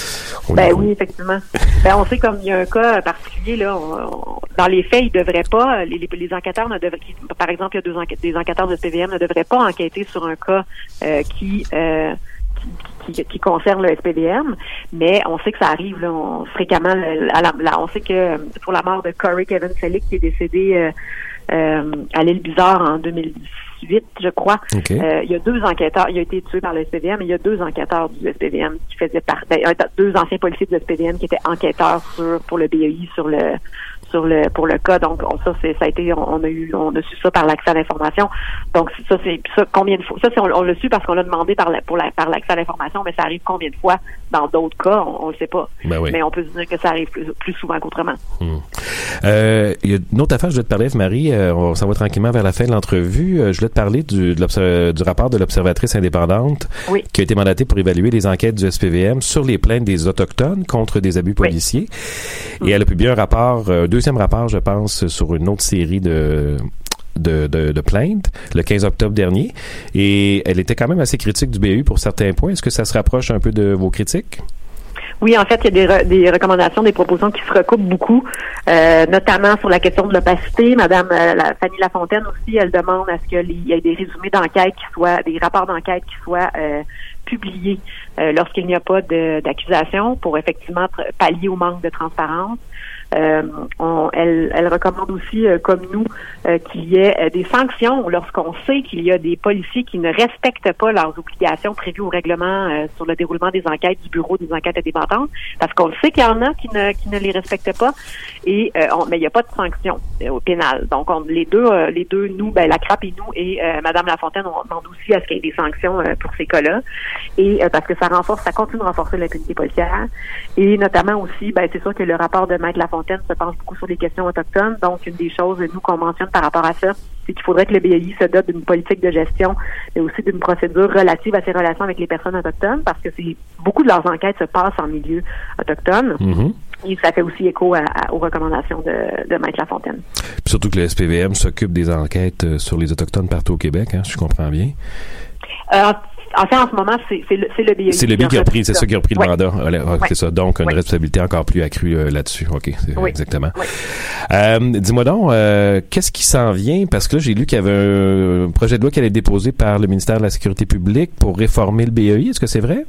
Ben oui, effectivement. Ben on sait comme il y a un cas particulier, là, on, on, dans les faits, ils devraient pas, les, les, les enquêteurs ne devraient, par exemple, il y a deux enquêtes, des enquêteurs de S P V M ne devraient pas enquêter sur un cas euh, qui... Euh, Qui, qui, qui concerne le S P V M, mais on sait que ça arrive là, on, fréquemment. À la, la, on sait que pour la mort de Corey Kevin Selick qui est décédé euh, euh, à l'île Bizarre en deux mille dix-huit, je crois. Okay. Euh, il y a deux enquêteurs. Il a été tué par le S P V M. Et il y a deux enquêteurs du S P V M qui faisaient partie. Deux anciens policiers du S P V M qui étaient enquêteurs sur pour le B E I sur le sur le pour le cas. Donc on, ça c'est ça a été on, on a eu on a su ça par l'accès à l'information. Donc ça c'est ça combien de fois ça c'est on, on l'a su parce qu'on l'a demandé par la, pour la, par l'accès à l'information, mais ça arrive combien de fois dans d'autres cas on, on le sait pas. Ben oui. Mais on peut se dire que ça arrive plus, plus souvent qu'autrement. Hum. Euh, il y a une autre affaire je voulais te parler, Marie. Euh, on s'en va tranquillement vers la fin de l'entrevue. Euh, je voulais te parler du de du rapport de l'observatrice indépendante oui. qui a été mandatée pour évaluer les enquêtes du S P V M sur les plaintes des Autochtones contre des abus policiers. Oui. Et elle a publié un rapport, un deuxième rapport, je pense, sur une autre série de De, de, de plaintes le quinze octobre dernier, et elle était quand même assez critique du B E I pour certains points. Est-ce que ça se rapproche un peu de vos critiques? Oui, en fait, il y a des, re, des recommandations, des propositions qui se recoupent beaucoup, euh, notamment sur la question de l'opacité. Madame euh, la, Fanny Lafontaine aussi, elle demande à ce qu'il y ait des résumés d'enquête qui soient, des rapports d'enquête qui soient euh, publiés euh, lorsqu'il n'y a pas de, d'accusation pour effectivement pallier au manque de transparence. Euh, on, elle, elle recommande aussi, euh, comme nous, euh, qu'il y ait euh, des sanctions lorsqu'on sait qu'il y a des policiers qui ne respectent pas leurs obligations prévues au règlement euh, sur le déroulement des enquêtes du Bureau des enquêtes indépendantes, parce qu'on le sait qu'il y en a qui ne qui ne les respectent pas, et euh, on, mais il n'y a pas de sanctions euh, au pénal. Donc on, les deux, euh, les deux, nous, ben la C R A P et nous et euh, Madame Lafontaine, on demande aussi à ce qu'il y ait des sanctions euh, pour ces cas-là, et euh, parce que ça renforce, ça continue de renforcer l'impunité policière, et notamment aussi, ben c'est sûr que le rapport de Maître Lafontaine se penche beaucoup sur les questions autochtones. Donc, une des choses, nous, qu'on mentionne par rapport à ça, c'est qu'il faudrait que le B E I se dote d'une politique de gestion, mais aussi d'une procédure relative à ses relations avec les personnes autochtones, parce que c'est beaucoup de leurs enquêtes se passent en milieu autochtone. Mm-hmm. Et ça fait aussi écho à, à, aux recommandations de, de Maître Lafontaine. Puis surtout que le S P V M s'occupe des enquêtes sur les Autochtones partout au Québec, hein, si je comprends bien. Euh, En fait, en ce moment, c'est, c'est, le, c'est le B E I. C'est le B E I qui a pris, c'est ça qui a pris le oui. mandat. Ah, oui. C'est ça. Donc, une oui. responsabilité encore plus accrue euh, là-dessus. OK, c'est oui. exactement. Oui. Euh, dis-moi donc, euh, qu'est-ce qui s'en vient? Parce que là, j'ai lu qu'il y avait un projet de loi qui allait être déposé par le ministère de la Sécurité publique pour réformer le B E I. Est-ce que c'est vrai?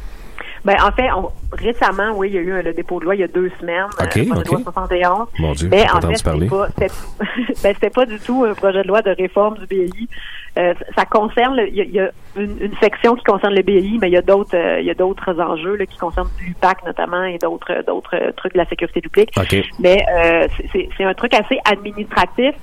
Ben, en fait, on, récemment, oui, il y a eu un, le dépôt de loi il y a deux semaines. OK, euh, projet OK. de loi soixante et onze. Mon Dieu, mais j'ai en entendu fait, parler. C'était pas, c'était, ben, c'était pas du tout un projet de loi de réforme du B E I. Euh, ça concerne, il y a, il y a une, une section qui concerne le B E I, mais il y a d'autres, euh, il y a d'autres enjeux là, qui concernent l'U P A C notamment et d'autres, d'autres trucs de la sécurité publique. OK. Mais euh, c'est, c'est un truc assez administratif.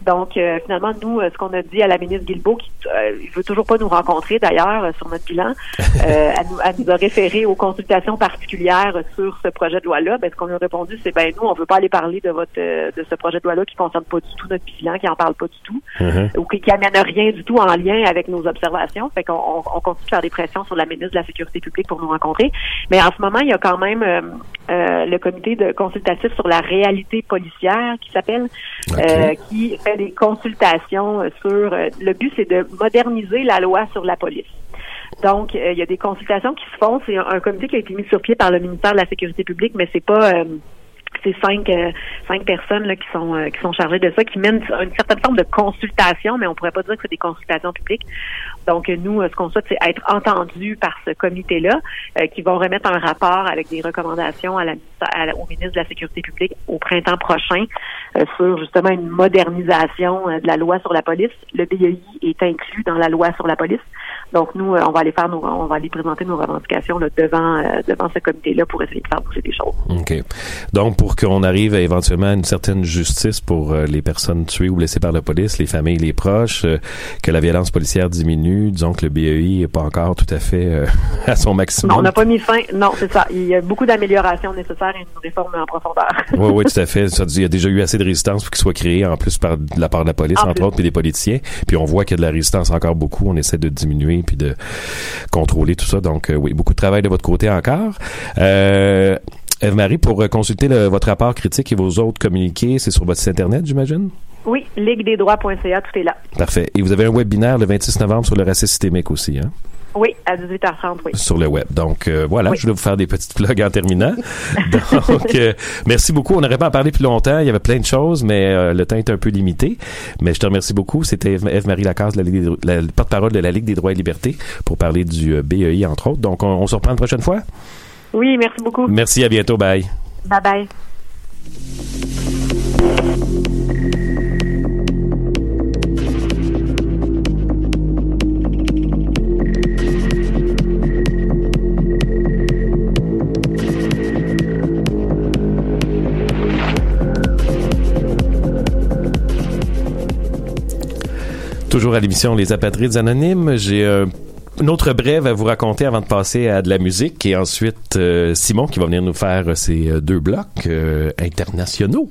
Donc, euh, finalement, nous, euh, ce qu'on a dit à la ministre Guilbeault, qui euh, il veut toujours pas nous rencontrer, d'ailleurs, euh, sur notre bilan, euh, elle, nous, elle nous a référé aux consultations particulières sur ce projet de loi-là. Ben, ce qu'on lui a répondu, c'est, ben nous, on veut pas aller parler de votre euh, de ce projet de loi-là qui concerne pas du tout notre bilan, qui en parle pas du tout, mm-hmm. ou qui, qui amène rien du tout en lien avec nos observations. Fait qu'on on, on continue de faire des pressions sur la ministre de la Sécurité publique pour nous rencontrer. Mais en ce moment, il y a quand même euh, euh, le comité de consultatif sur la réalité policière qui s'appelle, okay. euh, qui fait des consultations sur... Euh, le but, c'est de moderniser la loi sur la police. Donc, euh, il y a des consultations qui se font. C'est un, un comité qui a été mis sur pied par le ministère de la Sécurité publique, mais c'est pas... Euh, c'est cinq euh, cinq personnes là qui sont euh, qui sont chargées de ça, qui mènent une certaine forme de consultation, mais on pourrait pas dire que c'est des consultations publiques. Donc nous, ce qu'on souhaite, c'est être entendu par ce comité-là, euh, qui vont remettre un rapport avec des recommandations à la, à la, au ministre de la Sécurité publique au printemps prochain euh, sur justement une modernisation euh, de la loi sur la police. Le B E I est inclus dans la loi sur la police. Donc nous, euh, on va aller faire nos, on va aller présenter nos revendications là, devant euh, devant ce comité-là pour essayer de faire bouger des choses. OK. Donc pour qu'on arrive à éventuellement une certaine justice pour euh, les personnes tuées ou blessées par la police, les familles, les proches, euh, que la violence policière diminue, disons que le B E I n'est pas encore tout à fait euh, à son maximum. Non, on n'a pas mis fin. Non, c'est ça. Il y a beaucoup d'améliorations nécessaires et une réforme en profondeur. Oui, oui, tout à fait. Ça, il y a déjà eu assez de résistance pour qu'il soit créé, en plus par de la part de la police, en entre plus. autres, puis des politiciens. Puis on voit qu'il y a de la résistance encore beaucoup. On essaie de diminuer puis de contrôler tout ça. Donc euh, oui, beaucoup de travail de votre côté encore. Euh, Ève-Marie, pour consulter le, votre rapport critique et vos autres communiqués, c'est sur votre site Internet, j'imagine? Oui, ligue des droits point c a, tout est là. Parfait. Et vous avez un webinaire le vingt-six novembre sur le racisme systémique aussi, hein? Oui, à dix-huit heures trente, oui. Sur le web. Donc, euh, voilà, oui. Je voulais vous faire des petites vlogs en terminant. Donc, euh, merci beaucoup. On n'aurait pas à en parler plus longtemps. Il y avait plein de choses, mais euh, le temps est un peu limité. Mais je te remercie beaucoup. C'était Ève-Marie Lacasse, la, la porte-parole de la Ligue des droits et libertés, pour parler du B E I, entre autres. Donc, on, on se reprend la prochaine fois? Oui, merci beaucoup. Merci, à bientôt. Bye. Bye-bye. Toujours à l'émission Les Apatrides Anonymes, j'ai un Une autre brève à vous raconter avant de passer à de la musique et ensuite euh, Simon qui va venir nous faire ces deux blocs euh, internationaux.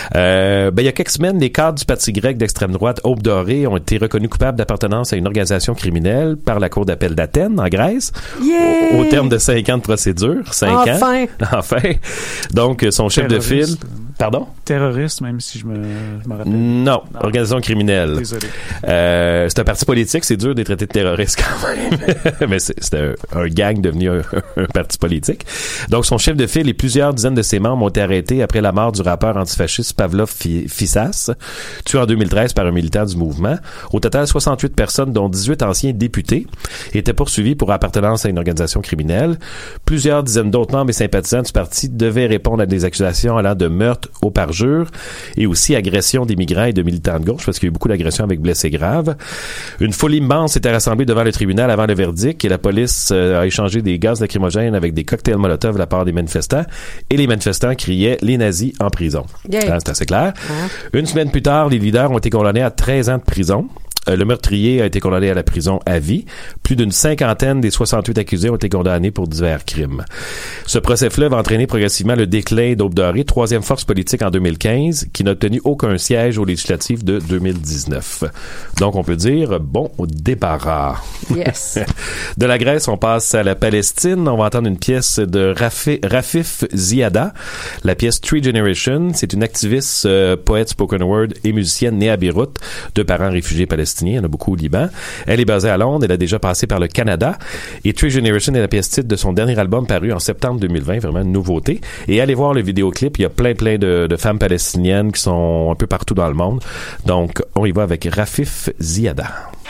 Euh, ben, il y a quelques semaines, les cadres du parti grec d'extrême droite Aube Dorée ont été reconnus coupables d'appartenance à une organisation criminelle par la Cour d'appel d'Athènes en Grèce. Yeah! Au, au terme de cinq ans de procédure. Cinq enfin! ans. Enfin! Donc, son chef Terroriste. de file... Pardon? Terroriste, même si je me, je me rappelle. Non, non. Organisation criminelle. Désolé. Euh, c'est un parti politique, c'est dur d'être traité de terroriste quand même. Mais c'est, c'est un, un gang devenu un, un parti politique. Donc, son chef de file et plusieurs dizaines de ses membres ont été arrêtés après la mort du rappeur antifasciste Pavlov Fissas, tué en deux mille treize par un militant du mouvement. Au total, soixante-huit personnes, dont dix-huit anciens députés, étaient poursuivis pour appartenance à une organisation criminelle. Plusieurs dizaines d'autres membres et sympathisants du parti devaient répondre à des accusations allant de meurtre au parjure et aussi agression des migrants et de militants de gauche, parce qu'il y a eu beaucoup d'agressions avec blessés graves. Une foule immense s'était rassemblée devant le tribunal avant le verdict et la police euh, a échangé des gaz lacrymogènes avec des cocktails Molotov de la part des manifestants et les manifestants criaient « Les nazis en prison yeah. ». C'est assez clair. Uh-huh. Une semaine plus tard, les leaders ont été condamnés à treize ans de prison. Euh, le meurtrier a été condamné à la prison à vie. Plus d'une cinquantaine des soixante-huit accusés ont été condamnés pour divers crimes. Ce procès fleuve a entraîné progressivement le déclin d'Aube Dorée, troisième force politique en deux mille quinze, qui n'a obtenu aucun siège aux législatives de deux mille dix-neuf. Donc, on peut dire bon au débarras. Yes. De la Grèce, on passe à la Palestine. On va entendre une pièce de Rafi, Rafif Ziada, la pièce Three Generations. C'est une activiste, euh, poète, spoken word et musicienne née à Beyrouth, de parents réfugiés palestiniens. Il y en a beaucoup au Liban. Elle est basée à Londres. Elle a déjà passé par le Canada. Et Three Generations est la pièce titre de son dernier album paru en septembre deux mille vingt. Vraiment une nouveauté. Et allez voir le vidéoclip. Il y a plein, plein de, de femmes palestiniennes qui sont un peu partout dans le monde. Donc, on y va avec Rafif Ziada.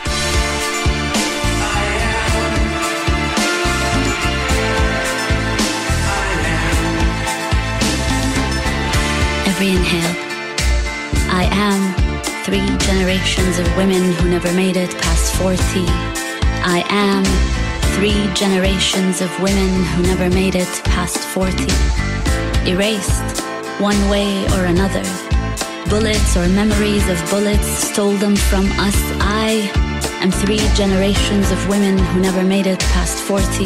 Every inhale, I am three generations of women who never made it past forty. I am three generations of women who never made it past forty. Erased one way or another bullets or memories of bullets stole them from us. I am three generations of women who never made it past forty.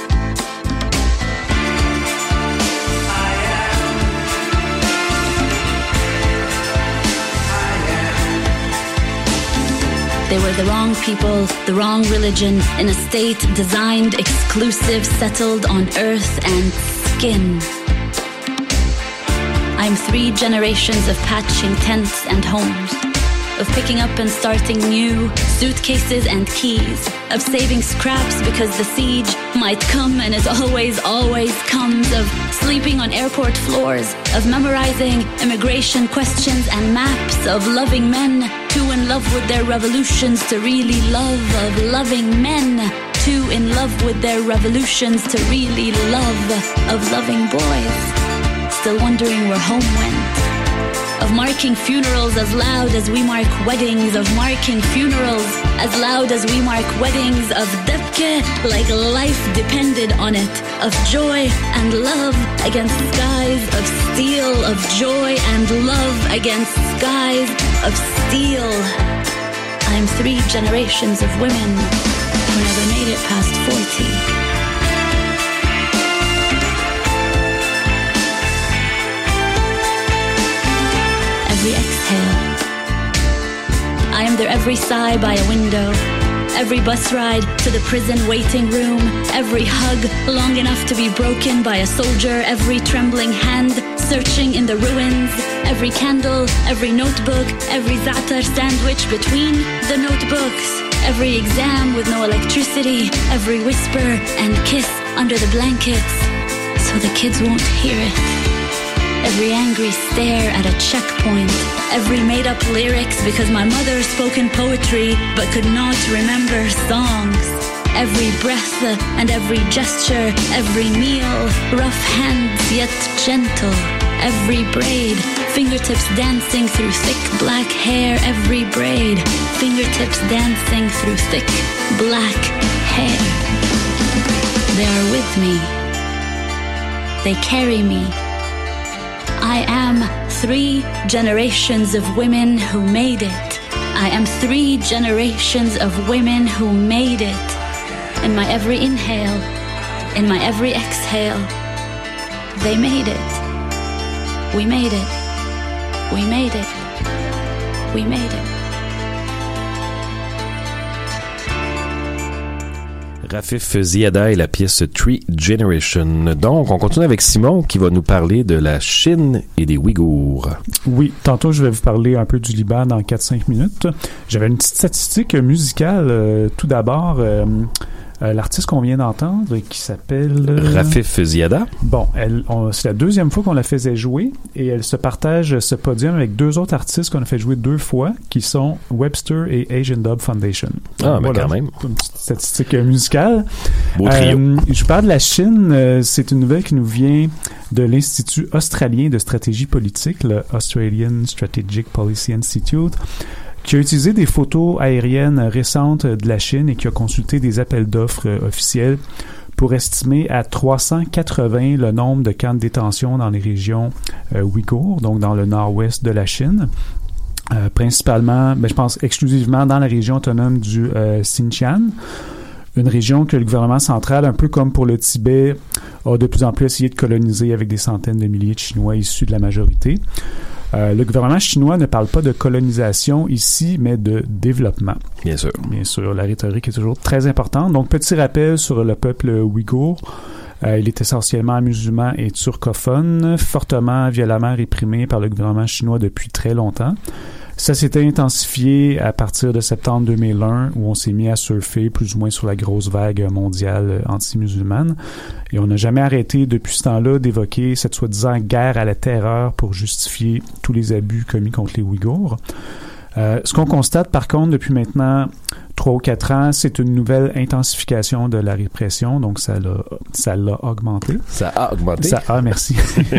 They were the wrong people, the wrong religion, in a state designed, exclusive, settled on earth and skin. I'm three generations of patching tents and homes, of picking up and starting new, suitcases and keys, of saving scraps because the siege might come and it always, always comes, of sleeping on airport floors, of memorizing immigration questions and maps, of loving men too in love with their revolutions to really love, of loving men too in love with their revolutions to really love, of loving boys still wondering where home went, of marking funerals as loud as we mark weddings, of marking funerals as loud as we mark weddings, of depke like life depended on it, of joy and love against skies of steel, of joy and love against skies of steel. I'm three generations of women who never made it past forty. Every exhale, I am their every sigh by a window, every bus ride to the prison waiting room, every hug long enough to be broken by a soldier, every trembling hand searching in the ruins, every candle, every notebook, every za'atar sandwich between the notebooks, every exam with no electricity, every whisper and kiss under the blankets so the kids won't hear it. Every angry stare at a checkpoint, every made-up lyrics because my mother spoke in poetry but could not remember songs. Every breath and every gesture, every meal, rough hands yet gentle. Every braid, fingertips dancing through thick black hair. Every braid, fingertips dancing through thick black hair. They are with me. They carry me. I am three generations of women who made it. I am three generations of women who made it. In my every inhale, in my every exhale, they made it. We made it. We made it. We made it. Rafif Ziada et la pièce Three Generation. Donc, on continue avec Simon qui va nous parler de la Chine et des Ouïghours. Oui, tantôt je vais vous parler un peu du Liban dans quatre à cinq minutes. J'avais une petite statistique musicale. Euh, tout d'abord, euh, euh, l'artiste qu'on vient d'entendre qui s'appelle... Euh, Rafif Ziada. Bon, elle, on, c'est la deuxième fois qu'on la faisait jouer et elle se partage ce podium avec deux autres artistes qu'on a fait jouer deux fois qui sont Webster et Asian Dub Foundation. Ah, mais voilà, quand même. Une petite statistique musicale. Beau trio. Euh, je vous parle de la Chine. Euh, c'est une nouvelle qui nous vient de l'Institut australien de stratégie politique, le Australian Strategic Policy Institute, qui a utilisé des photos aériennes récentes de la Chine et qui a consulté des appels d'offres euh, officiels pour estimer à trois cent quatre-vingts le nombre de camps de détention dans les régions euh, ouïghours, donc dans le nord-ouest de la Chine. Euh, principalement, ben, je pense exclusivement dans la région autonome du euh, Xinjiang, une région que le gouvernement central, un peu comme pour le Tibet, a de plus en plus essayé de coloniser avec des centaines de milliers de Chinois issus de la majorité. Euh, le gouvernement chinois ne parle pas de colonisation ici, mais de développement. Bien sûr. Bien sûr, la rhétorique est toujours très importante. Donc, petit rappel sur le peuple ouïghour. Euh, il est essentiellement musulman et turcophone, fortement, violemment réprimé par le gouvernement chinois depuis très longtemps. Ça s'était intensifié à partir de septembre deux mille un, où on s'est mis à surfer plus ou moins sur la grosse vague mondiale anti-musulmane. Et on n'a jamais arrêté depuis ce temps-là d'évoquer cette soi-disant guerre à la terreur pour justifier tous les abus commis contre les Ouïghours. Euh, ce qu'on constate par contre depuis maintenant trois ou quatre ans, c'est une nouvelle intensification de la répression, donc ça l'a, ça l'a augmenté. Ça a augmenté? Ça a, merci.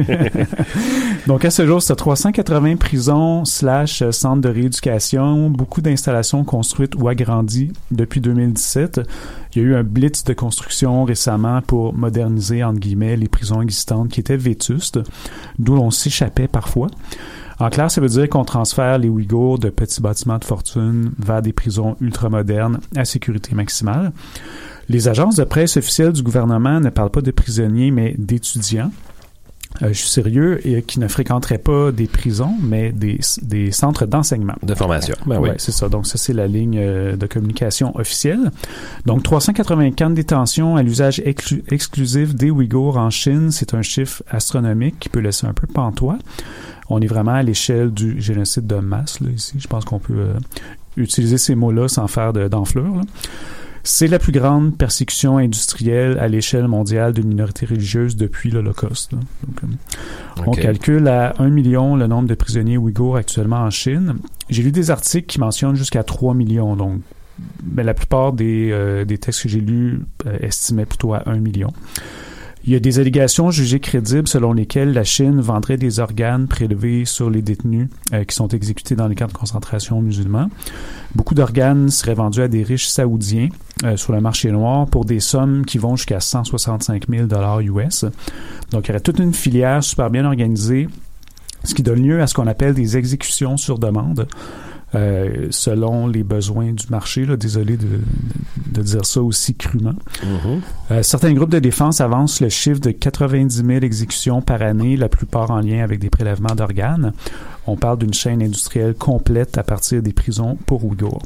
Donc à ce jour, c'est trois cent quatre-vingts prisons slash centres de rééducation, beaucoup d'installations construites ou agrandies depuis deux mille dix-sept. Il y a eu un blitz de construction récemment pour moderniser, entre guillemets, les prisons existantes qui étaient vétustes, d'où l'on s'échappait parfois. En clair, ça veut dire qu'on transfère les Ouïghours de petits bâtiments de fortune vers des prisons ultramodernes à sécurité maximale. Les agences de presse officielles du gouvernement ne parlent pas de prisonniers, mais d'étudiants. Euh, je suis sérieux, et qui ne fréquenteraient pas des prisons, mais des, des centres d'enseignement. De formation. Ben oui, oui. c'est ça. Donc, ça, c'est la ligne euh, de communication officielle. Donc, trois cent quatre-vingts camps de détention à l'usage exclu- exclusif des Ouïghours en Chine. C'est un chiffre astronomique qui peut laisser un peu pantois. On est vraiment à l'échelle du génocide de masse, là, ici. Je pense qu'on peut euh, utiliser ces mots-là sans faire de, d'enflure, là. C'est la plus grande persécution industrielle à l'échelle mondiale d'une minorité religieuse depuis l'Holocauste. Donc, okay. On calcule à un million le nombre de prisonniers ouïghours actuellement en Chine. J'ai lu des articles qui mentionnent jusqu'à trois millions. Donc, mais la plupart des, euh, des textes que j'ai lus euh, estimaient plutôt à un million. Il y a des allégations jugées crédibles selon lesquelles la Chine vendrait des organes prélevés sur les détenus euh, qui sont exécutés dans les camps de concentration musulmans. Beaucoup d'organes seraient vendus à des riches saoudiens euh, sur le marché noir pour des sommes qui vont jusqu'à cent soixante-cinq mille dollars U S. Donc, il y aurait toute une filière super bien organisée, ce qui donne lieu à ce qu'on appelle des exécutions sur demande. Euh, selon les besoins du marché. Là, désolé de, de, de dire ça aussi crûment. Mm-hmm. Euh, certains groupes de défense avancent le chiffre de quatre-vingt-dix mille exécutions par année, la plupart en lien avec des prélèvements d'organes. On parle d'une chaîne industrielle complète à partir des prisons pour Ouïghours.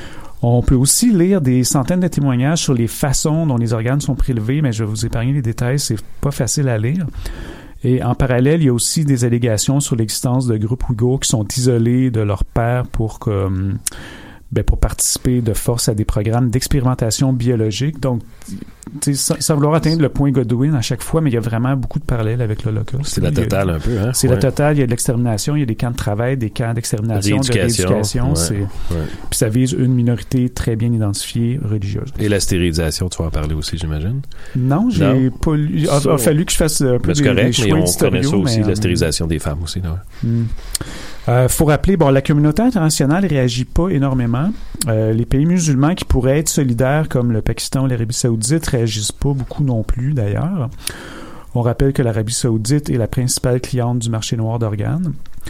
On peut aussi lire des centaines de témoignages sur les façons dont les organes sont prélevés, mais je vais vous épargner les détails, c'est pas facile à lire. Et en parallèle, il y a aussi des allégations sur l'existence de groupes ouïghours qui sont isolés de leurs pairs pour que, ben, pour participer de force à des programmes d'expérimentation biologique. Donc, sans, sans vouloir atteindre le point Godwin à chaque fois, mais il y a vraiment beaucoup de parallèles avec l'Holocauste. C'est la totale un peu, hein? C'est ouais. la totale. Il y a de l'extermination, il y a des camps de travail, des camps d'extermination, de rééducation. Ouais, c'est, ouais. Puis ça vise une minorité très bien identifiée religieuse. Et la stérilisation, tu vas en parler aussi, j'imagine? Non, j'ai non. pas lu. Il a, a fallu que je fasse un peu des, correct, des choix mais on éditoriaux, connaît ça aussi, mais, la stérilisation des femmes aussi. Là. Hmm. Euh, faut rappeler, bon, la communauté internationale réagit pas énormément. Euh, les pays musulmans qui pourraient être solidaires, comme le Pakistan ou l'Arabie saoudite, réagissent pas beaucoup non plus, d'ailleurs. On rappelle que l'Arabie saoudite est la principale cliente du marché noir d'organes.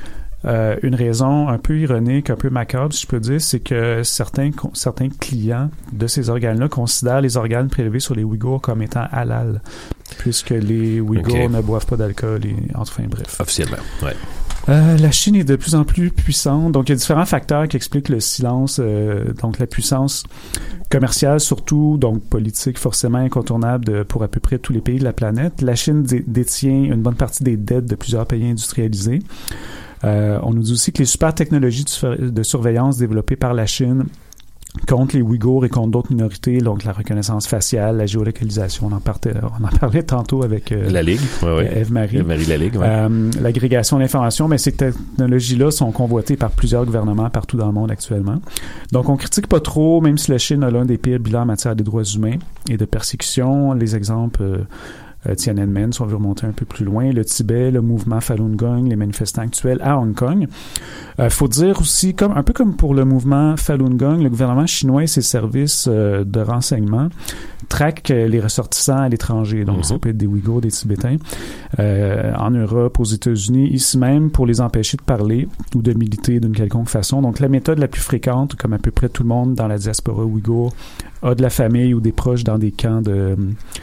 Euh, une raison un peu ironique, un peu macabre, si je peux dire, c'est que certains, certains clients de ces organes-là considèrent les organes prélevés sur les Ouïghours comme étant halal, puisque les Ouïghours okay. ne boivent pas d'alcool et, enfin, bref. Officiellement, ouais. Euh, la Chine est de plus en plus puissante, donc il y a différents facteurs qui expliquent le silence, euh, donc la puissance commerciale surtout, donc politique forcément incontournable de, pour à peu près tous les pays de la planète. La Chine dé- détient une bonne partie des dettes de plusieurs pays industrialisés. Euh, on nous dit aussi que les super technologies de, de surveillance développées par la Chine contre les Ouïghours et contre d'autres minorités, donc la reconnaissance faciale, la géolocalisation, on en, partait, on en parlait tantôt avec euh, la Ligue, ouais, ouais. Eve-Marie. Eve-Marie la Ligue, ouais. euh, l'agrégation d'informations, mais ces technologies-là sont convoitées par plusieurs gouvernements partout dans le monde actuellement. Donc on critique pas trop, même si la Chine a l'un des pires bilans en matière des droits humains et de persécution. Les exemples euh, Euh, Tiananmen, si on veut remonter un peu plus loin, le Tibet, le mouvement Falun Gong, les manifestants actuels à Hong Kong. Euh, faut dire aussi, comme un peu comme pour le mouvement Falun Gong, le gouvernement chinois et ses services euh, de renseignement traquent les ressortissants à l'étranger. Donc, mm-hmm. ça peut être des Ouïghours, des Tibétains, euh, en Europe, aux États-Unis, ici même, pour les empêcher de parler ou de militer d'une quelconque façon. Donc, la méthode la plus fréquente, comme à peu près tout le monde dans la diaspora ouïghour, a de la famille ou des proches dans des camps de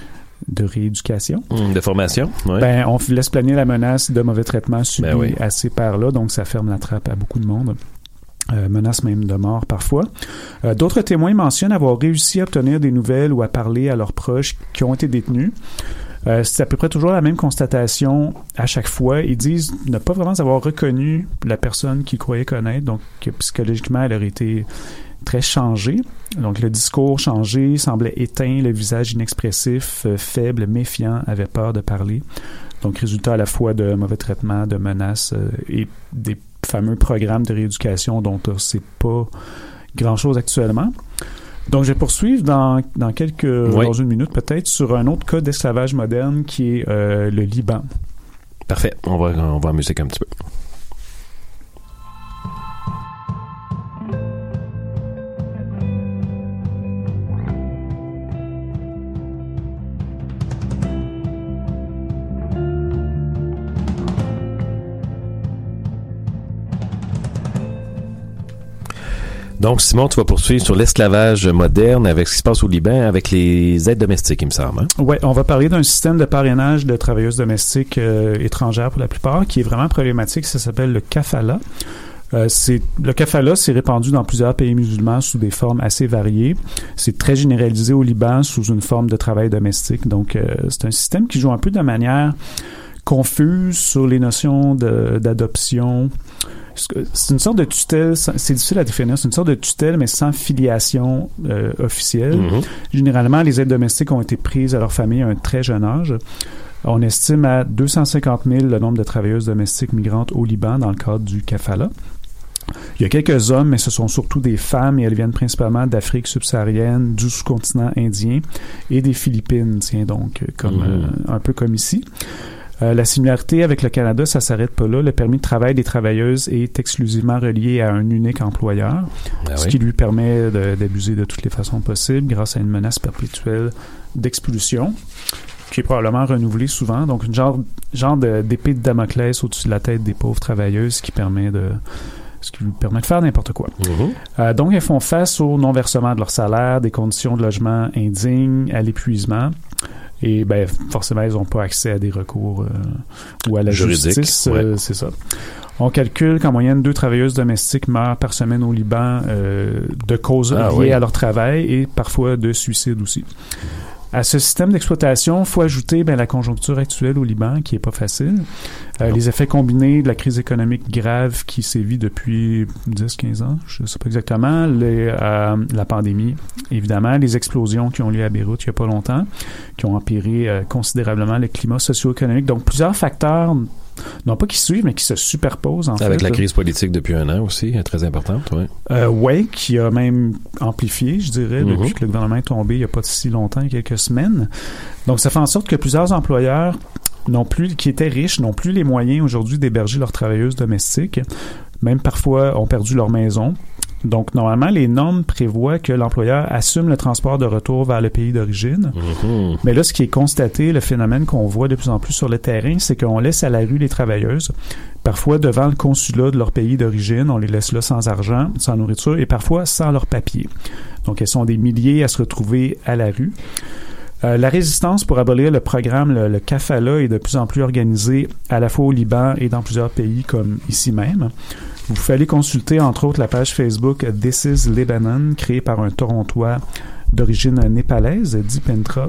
de rééducation. De formation, oui. Ben, on laisse planer la menace de mauvais traitements subis ben oui. à ces pairs-là, donc ça ferme la trappe à beaucoup de monde. Euh, menace même de mort parfois. Euh, d'autres témoins mentionnent avoir réussi à obtenir des nouvelles ou à parler à leurs proches qui ont été détenus. Euh, c'est à peu près toujours la même constatation à chaque fois. Ils disent ne pas vraiment avoir reconnu la personne qu'ils croyaient connaître, donc que psychologiquement, elle aurait été très changé. Donc, le discours changé, semblait éteint, le visage inexpressif, euh, faible, méfiant, avait peur de parler. Donc, résultat à la fois de mauvais traitements, de menaces euh, et des fameux programmes de rééducation dont on ne sait pas grand-chose actuellement. Donc, je vais poursuivre dans, dans quelques, oui. dans une minute peut-être, sur un autre cas d'esclavage moderne qui est euh, le Liban. Parfait. On va, on va en musique un petit peu. Donc, Simon, tu vas poursuivre sur l'esclavage moderne avec ce qui se passe au Liban avec les aides domestiques, il me semble. Hein? Oui, on va parler d'un système de parrainage de travailleuses domestiques euh, étrangères pour la plupart qui est vraiment problématique. Ça s'appelle le kafala. Euh, c'est, le kafala, c'est répandu dans plusieurs pays musulmans sous des formes assez variées. C'est très généralisé au Liban sous une forme de travail domestique. Donc, euh, c'est un système qui joue un peu de manière confuse sur les notions de, d'adoption. C'est une sorte de tutelle, c'est difficile à définir, c'est une sorte de tutelle, mais sans filiation euh, officielle. Mm-hmm. Généralement, les aides domestiques ont été prises à leur famille à un très jeune âge. On estime à deux cent cinquante mille le nombre de travailleuses domestiques migrantes au Liban dans le cadre du kafala. Il y a quelques hommes, mais ce sont surtout des femmes et elles viennent principalement d'Afrique subsaharienne, du sous-continent indien et des Philippines, tiens donc, comme mmh. euh, un peu comme ici. Euh, la similarité avec le Canada, ça s'arrête pas là. Le permis de travail des travailleuses est exclusivement relié à un unique employeur, ah ce oui. qui lui permet de, d'abuser de toutes les façons possibles grâce à une menace perpétuelle d'expulsion, qui est probablement renouvelée souvent. Donc, une genre, genre de, d'épée de Damoclès au-dessus de la tête des pauvres travailleuses qui permet de... ce qui lui permet de faire n'importe quoi. Mm-hmm. Euh, donc, elles font face au non-versement de leur salaire, des conditions de logement indignes, à l'épuisement. Et ben forcément, ils n'ont pas accès à des recours euh, ou à la Juridique, justice. Ouais. Euh, c'est ça. On calcule qu'en moyenne, deux travailleuses domestiques meurent par semaine au Liban euh, de causes ah, liées oui. à leur travail et parfois de suicide aussi. À ce système d'exploitation, il faut ajouter ben, la conjoncture actuelle au Liban, qui est pas facile. Euh, les effets combinés de la crise économique grave qui sévit depuis dix à quinze ans, je ne sais pas exactement, les, euh, la pandémie, évidemment, les explosions qui ont lieu à Beyrouth il n'y a pas longtemps, qui ont empiré euh, considérablement le climat socio-économique. Donc, plusieurs facteurs, non pas qui suivent, mais qui se superposent, en Avec fait. Avec la crise politique depuis un an aussi, très importante, oui. Euh, oui, qui a même amplifié, je dirais, mm-hmm. depuis que le gouvernement est tombé il n'y a pas si longtemps, il y a quelques semaines. Donc, ça fait en sorte que plusieurs employeurs non plus, qui étaient riches, n'ont plus les moyens aujourd'hui d'héberger leurs travailleuses domestiques. Même parfois, ont perdu leur maison. Donc, normalement, les normes prévoient que l'employeur assume le transport de retour vers le pays d'origine. Mm-hmm. Mais là, ce qui est constaté, le phénomène qu'on voit de plus en plus sur le terrain, c'est qu'on laisse à la rue les travailleuses, parfois devant le consulat de leur pays d'origine. On les laisse là sans argent, sans nourriture et parfois sans leurs papiers. Donc, elles sont des milliers à se retrouver à la rue. Euh, la résistance pour abolir le programme, le, le kafala, est de plus en plus organisée à la fois au Liban et dans plusieurs pays comme ici même. Vous pouvez aller consulter, entre autres, la page Facebook This is Lebanon, créée par un Torontois d'origine népalaise, Dipendra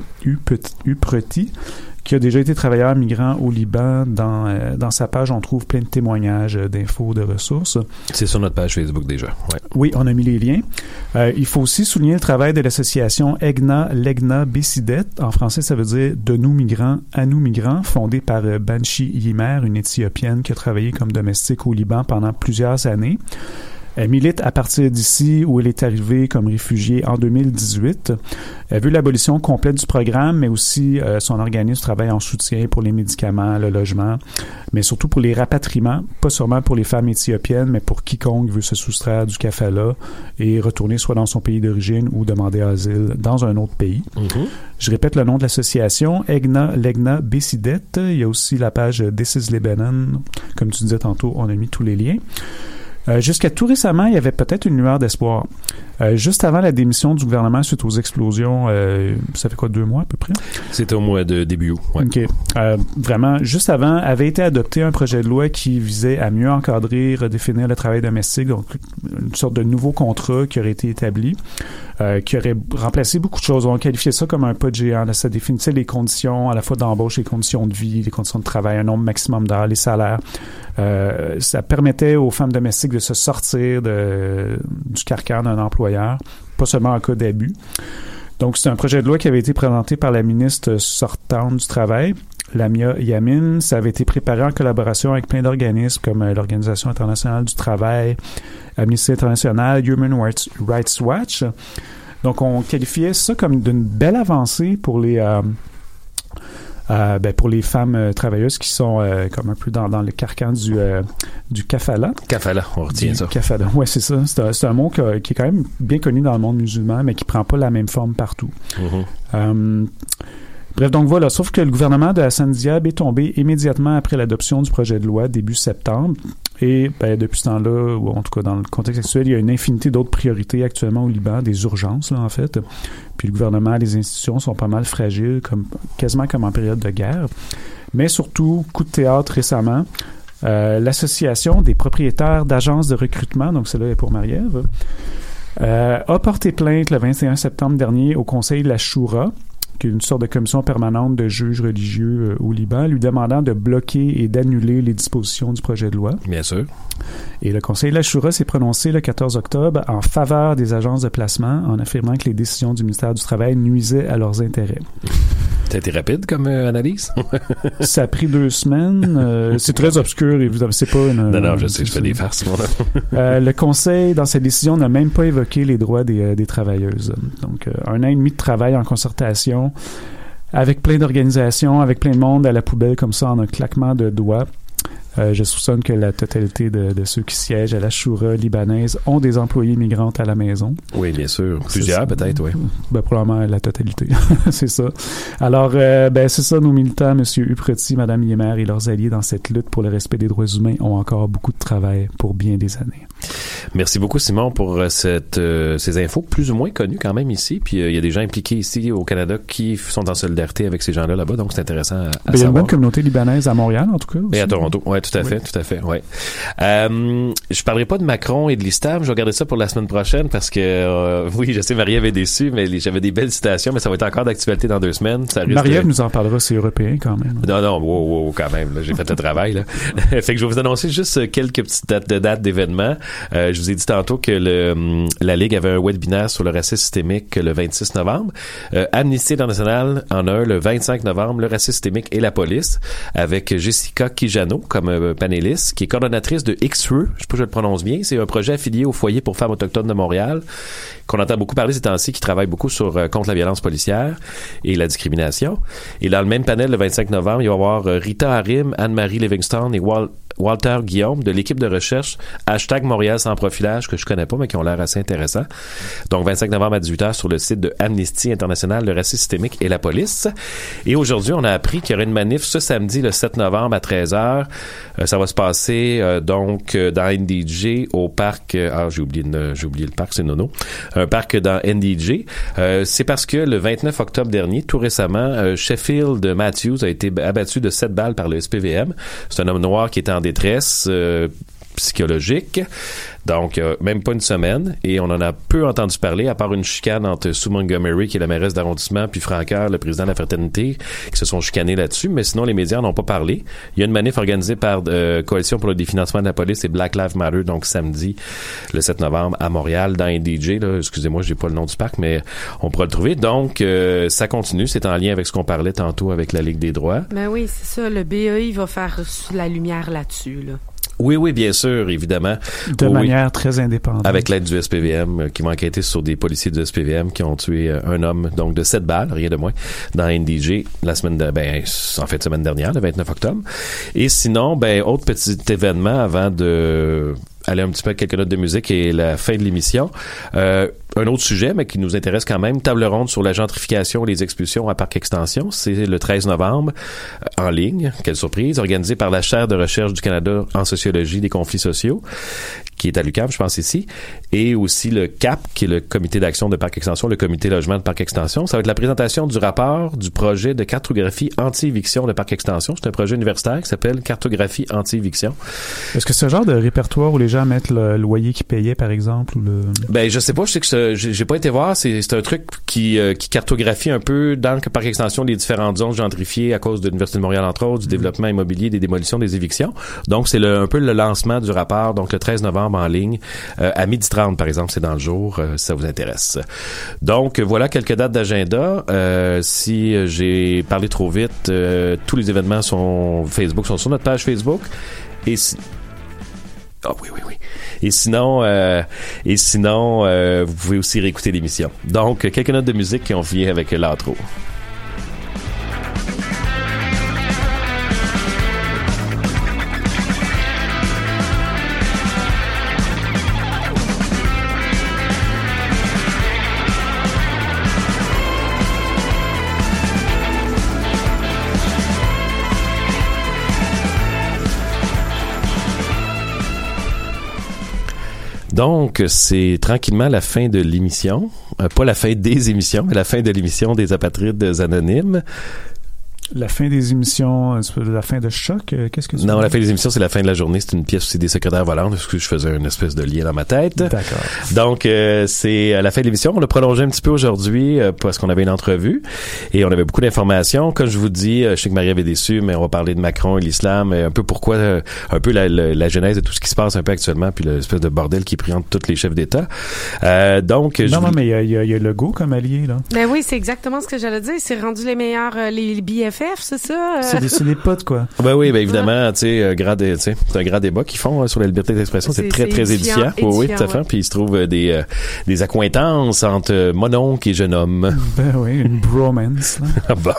Upreti, qui a déjà été travailleur migrant au Liban. Dans, euh, dans sa page, on trouve plein de témoignages, euh, d'infos, de ressources. C'est sur notre page Facebook déjà. Ouais. Oui, on a mis les liens. Euh, il faut aussi souligner le travail de l'association Egna Legna Besidet. En français, ça veut dire « De nous migrants à nous migrants », fondée par euh, Banshi Yimer, une Éthiopienne qui a travaillé comme domestique au Liban pendant plusieurs années. Elle milite à partir d'ici où elle est arrivée comme réfugiée en deux mille dix-huit. Elle veut l'abolition complète du programme, mais aussi euh, son organisme travaille en soutien pour les médicaments, le logement, mais surtout pour les rapatriements, pas seulement pour les femmes éthiopiennes, mais pour quiconque veut se soustraire du kafala et retourner soit dans son pays d'origine ou demander asile dans un autre pays. Mm-hmm. Je répète le nom de l'association, Egna Legna Besidet. Il y a aussi la page This is Lebanon. Comme tu disais tantôt, on a mis tous les liens. Euh, jusqu'à tout récemment, il y avait peut-être une lueur d'espoir. Euh, juste avant la démission du gouvernement suite aux explosions, euh, ça fait quoi, deux mois à peu près? C'était au mois de début août. Ouais. OK. Euh, vraiment, juste avant, avait été adopté un projet de loi qui visait à mieux encadrer, redéfinir le travail domestique, donc une sorte de nouveau contrat qui aurait été établi, euh, qui aurait remplacé beaucoup de choses. On qualifiait ça comme un pas de géant. Là, ça définissait les conditions à la fois d'embauche, les conditions de vie, les conditions de travail, un nombre maximum d'heures, les salaires. Euh, ça permettait aux femmes domestiques de se sortir de, du carcan d'un employeur, pas seulement en cas d'abus. Donc, c'est un projet de loi qui avait été présenté par la ministre sortante du Travail, Lamia Yamin. Ça avait été préparé en collaboration avec plein d'organismes comme l'Organisation internationale du travail, Amnesty International, Human Rights Watch. Donc, on qualifiait ça comme d'une belle avancée pour les... Euh, Euh, ben pour les femmes euh, travailleuses qui sont euh, comme un peu dans, dans le carcan du euh, du kafala. Kafala, on retient du ça. Kafala, ouais, c'est ça. C'est un, c'est un mot que, qui est quand même bien connu dans le monde musulman, mais qui prend pas la même forme partout. Mm-hmm. Euh, Bref, donc voilà, sauf que le gouvernement de Hassan Diab est tombé immédiatement après l'adoption du projet de loi début septembre. Et ben, depuis ce temps-là, ou en tout cas dans le contexte actuel, il y a une infinité d'autres priorités actuellement au Liban, des urgences là, en fait. Puis le gouvernement et les institutions sont pas mal fragiles, comme, quasiment comme en période de guerre. Mais surtout, coup de théâtre récemment, euh, l'Association des propriétaires d'agences de recrutement, donc celle-là est pour Marie-Ève, euh, a porté plainte le vingt et un septembre dernier au Conseil de la Choura, qui est une sorte de commission permanente de juges religieux euh, au Liban, lui demandant de bloquer et d'annuler les dispositions du projet de loi. Bien sûr. Et le Conseil de la Choura s'est prononcé le quatorze octobre en faveur des agences de placement, en affirmant que les décisions du ministère du Travail nuisaient à leurs intérêts. Ça a été rapide comme euh, analyse? Ça a pris deux semaines. Euh, c'est très obscur et vous avez, c'est pas une... Non, non, je sais, je fais des farces, moi. euh, le Conseil, dans sa décision, n'a même pas évoqué les droits des, euh, des travailleuses. Donc, euh, un an et demi de travail en concertation, avec plein d'organisations, avec plein de monde à la poubelle comme ça, en un claquement de doigts. Euh, je soupçonne que la totalité de, de ceux qui siègent à la Choura libanaise ont des employés migrantes à la maison. Oui, bien sûr. Plusieurs, peut-être, oui. Ben, probablement la totalité. C'est ça. Alors, euh, ben, c'est ça, nos militants, M. Upreti, Mme Yemer et leurs alliés dans cette lutte pour le respect des droits humains ont encore beaucoup de travail pour bien des années. Merci beaucoup, Simon, pour cette, euh, ces infos plus ou moins connues quand même ici. Puis, il euh, y a des gens impliqués ici au Canada qui sont en solidarité avec ces gens-là là-bas. Donc, c'est intéressant à, à ben, il y a une bonne communauté libanaise à Montréal, en tout cas. Aussi. Et à Toronto. Oui, tout à fait, oui. tout à fait, ouais. Euh, je parlerai pas de Macron et de l'Istam, je vais garder ça pour la semaine prochaine parce que, euh, oui, je sais, Marie-Ève est déçue, mais les, j'avais des belles citations, mais ça va être encore d'actualité dans deux semaines. Ça risque Marie-Ève de... nous en parlera, c'est européen quand même. Non, non, wow, wow, quand même, là, j'ai fait le travail, là. Fait que je vais vous annoncer juste quelques petites dates de dates d'événements. Euh, je vous ai dit tantôt que le, la Ligue avait un webinaire sur le racisme systémique le vingt-six novembre. Euh, Amnesty International en a un le vingt-cinq novembre, le racisme systémique et la police, avec Jessica Kijano comme euh, panéliste, qui est coordonnatrice de X-R E, je sais pas si je le prononce bien, c'est un projet affilié au Foyer pour femmes autochtones de Montréal, qu'on entend beaucoup parler ces temps-ci, qui travaille beaucoup sur euh, contre la violence policière et la discrimination. Et dans le même panel, le vingt-cinq novembre, il va y avoir euh, Rita Harim, Anne-Marie Livingstone et Wal- Walter Guillaume de l'équipe de recherche hashtag Montréal sans profilage, que je connais pas, mais qui ont l'air assez intéressants. Donc, vingt-cinq novembre à dix-huit heures sur le site de Amnesty International, le racisme systémique et la police. Et aujourd'hui, on a appris qu'il y aurait une manif ce samedi, le sept novembre à treize heures. Euh, ça va se passer, euh, donc, euh, dans N D G, au parc, euh, ah, j'ai oublié, une, j'ai oublié le parc, c'est Nono. Un parc dans N D G. Euh, c'est parce que le vingt-neuf octobre dernier, tout récemment, euh, Sheffield Matthews a été abattu de sept balles par le S P V M. C'est un homme noir qui était en détresse euh, psychologique. Donc, euh, même pas une semaine. Et on en a peu entendu parler, à part une chicane entre Sue Montgomery, qui est la mairesse d'arrondissement, puis Francaire, le président de la fraternité, qui se sont chicanés là-dessus. Mais sinon, les médias n'ont pas parlé. Il y a une manif organisée par euh, Coalition pour le définancement de la police et Black Lives Matter, donc samedi, le sept novembre, à Montréal, dans N D G. Là, excusez-moi, j'ai pas le nom du parc, mais on pourra le trouver. Donc, euh, ça continue. C'est en lien avec ce qu'on parlait tantôt avec la Ligue des droits. Ben oui, c'est ça. Le B E I va faire la lumière là-dessus, là. Oui, oui, bien sûr, évidemment. De oui, manière oui. très indépendante. Avec l'aide du S P V M, euh, qui vont enquêter sur des policiers du S P V M qui ont tué euh, un homme, donc de sept balles, rien de moins, dans N D G, la semaine de, ben, en fait, semaine dernière, le vingt-neuf octobre. Et sinon, ben, autre petit événement avant de aller un petit peu à quelques notes de musique et la fin de l'émission. Euh, un autre sujet, mais qui nous intéresse quand même, table ronde sur la gentrification et les expulsions à Parc Extension. C'est le treize novembre, en ligne, quelle surprise, organisé par la chaire de recherche du Canada en sociologie des conflits sociaux, qui est à l'U Q A M, je pense ici, et aussi le C A P, qui est le comité d'action de Parc Extension, le comité logement de Parc Extension. Ça va être la présentation du rapport du projet de cartographie anti-éviction de Parc Extension. C'est un projet universitaire qui s'appelle Cartographie anti-éviction. Est-ce que c'est ce genre de répertoire où les gens mettent le loyer qu'ils payaient, par exemple, ou le... Ben, je sais pas, je sais que ce, j'ai, j'ai pas été voir, c'est, c'est un truc qui, euh, qui cartographie un peu dans le Parc Extension les différentes zones gentrifiées à cause de l'Université de Montréal, entre autres, du mmh. développement immobilier, des démolitions, des évictions. Donc, c'est le, un peu le lancement du rapport, donc le treize novembre en ligne, euh, à midi trente, par exemple, c'est dans le jour, euh, si ça vous intéresse. Donc, voilà quelques dates d'agenda. Euh, si j'ai parlé trop vite, euh, tous les événements sont Facebook, sont sur notre page Facebook. Et si... Ah oh, oui, oui, oui. Et sinon, euh, et sinon, euh, vous pouvez aussi réécouter l'émission. Donc, quelques notes de musique qui ont vient avec l'intro. Donc, c'est tranquillement la fin de l'émission. Euh, pas la fin des émissions, mais la fin de l'émission des Apatrides Anonymes. La fin des émissions, la fin de Choc, qu'est-ce que tu Non, veux? la fin des émissions, c'est la fin de la journée. C'est une pièce aussi des secrétaires volants, parce que je faisais une espèce de lien dans ma tête. D'accord. Donc, euh, c'est à la fin de l'émission. On a prolongé un petit peu aujourd'hui euh, parce qu'on avait une entrevue et on avait beaucoup d'informations. Comme je vous dis, euh, je sais que Marie avait déçu, mais on va parler de Macron et l'islam, et un peu pourquoi, euh, un peu la, la, la genèse de tout ce qui se passe un peu actuellement, puis l'espèce de bordel qui est pris entre tous les chefs d'État. Euh, donc, non, je non, vous... mais il y a, y, a, y a Legault comme allié, là. Ben oui, c'est exactement ce que j'allais dire. C'est rendu les meilleurs, euh, les B F F, c'est ça? C'est des, c'est des potes, quoi. Ben oui, ben évidemment, tu sais, un grand, dé, c'est un grand débat qu'ils font hein, sur la liberté d'expression. C'est, c'est très, c'est très édifiant. édifiant. Oui, oui, tout à fait. Ouais. Puis il se trouve euh, des, euh, des accointances entre euh, mon oncle et jeune homme. Ben oui, une bromance. Bon.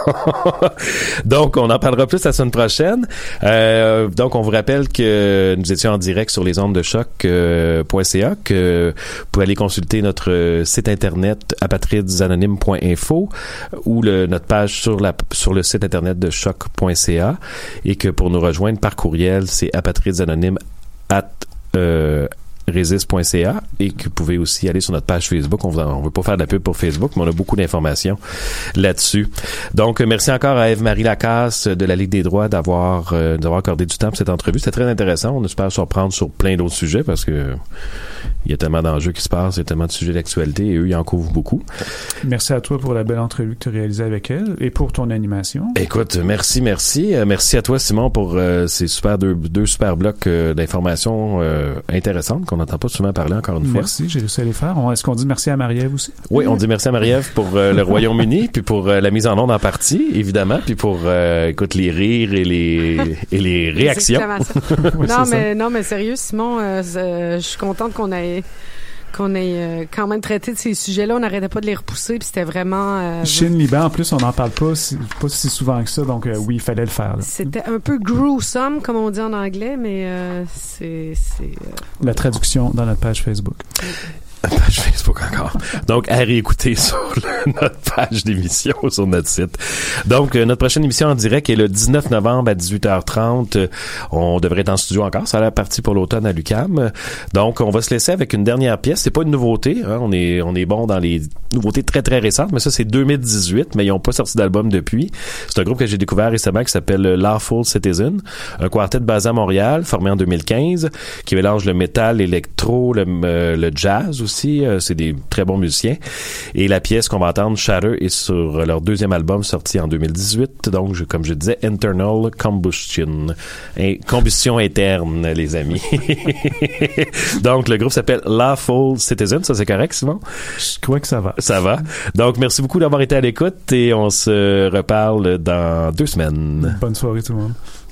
Donc, on en parlera plus la semaine prochaine. Euh, donc, on vous rappelle que nous étions en direct sur les ondes de choc point c a, que vous pouvez aller consulter notre site internet apatridesanonyme point info ou le, notre page sur, la, sur le site internet de choc point c a et que pour nous rejoindre par courriel, c'est apatridesanonyme at euh, resist point c a et que vous pouvez aussi aller sur notre page Facebook. On ne veut pas faire de la pub pour Facebook, mais on a beaucoup d'informations là-dessus. Donc, merci encore à Ève-Marie Lacasse de la Ligue des droits d'avoir, euh, d'avoir accordé du temps pour cette entrevue. C'était très intéressant. On espère surprendre sur plein d'autres sujets parce que il y a tellement d'enjeux qui se passent, il y a tellement de sujets d'actualité et eux, ils en couvrent beaucoup. Merci à toi pour la belle entrevue que tu as réalisée avec elle et pour ton animation. Écoute, merci, merci. Euh, merci à toi, Simon, pour euh, ces super deux, deux super blocs euh, d'informations euh, intéressantes qu'on n'entend pas souvent parler encore une fois. Merci, j'ai réussi à les faire. On, est-ce qu'on dit merci à Marie-Ève aussi? Oui, on dit merci à Marie-Ève pour euh, le Royaume-Uni, puis pour euh, la mise en onde en partie, évidemment, puis pour euh, écoute, les rires et les, et les réactions. Oui, non, mais, ça. non, mais sérieux, Simon, euh, euh, je suis contente qu'on ait qu'on ait euh, quand même traité de ces sujets-là. On n'arrêtait pas de les repousser, puis c'était vraiment... Euh, Chine, Liban, en plus, on n'en parle pas si, pas si souvent que ça, donc euh, oui, il fallait le faire. Là. C'était un peu gruesome, comme on dit en anglais, mais euh, c'est... c'est euh... La traduction dans notre page Facebook. Page Facebook encore. Donc, à réécouter sur le, notre page d'émission sur notre site. Donc, euh, notre prochaine émission en direct est le dix-neuf novembre à dix-huit heures trente. Euh, on devrait être en studio encore. Ça a l'air parti pour l'automne à l'U Q A M. Donc, on va se laisser avec une dernière pièce. C'est pas une nouveauté. Hein. On est on est bon dans les nouveautés très, très récentes. Mais ça, c'est deux mille dix-huit. Mais ils n'ont pas sorti d'album depuis. C'est un groupe que j'ai découvert récemment qui s'appelle Lawful Citizen. Un quartet basé à Montréal, formé en deux mille quinze, qui mélange le métal, l'électro, le, euh, le jazz aussi. C'est des très bons musiciens. Et la pièce qu'on va entendre, Shatter, est sur leur deuxième album sorti en deux mille dix-huit. Donc, je, comme je disais, Internal Combustion. Et combustion interne, les amis. Donc, le groupe s'appelle Lawful Citizen. Ça, c'est correct, Simon? Je crois que ça va. Ça va. Donc, merci beaucoup d'avoir été à l'écoute et on se reparle dans deux semaines. Bonne soirée, tout le monde.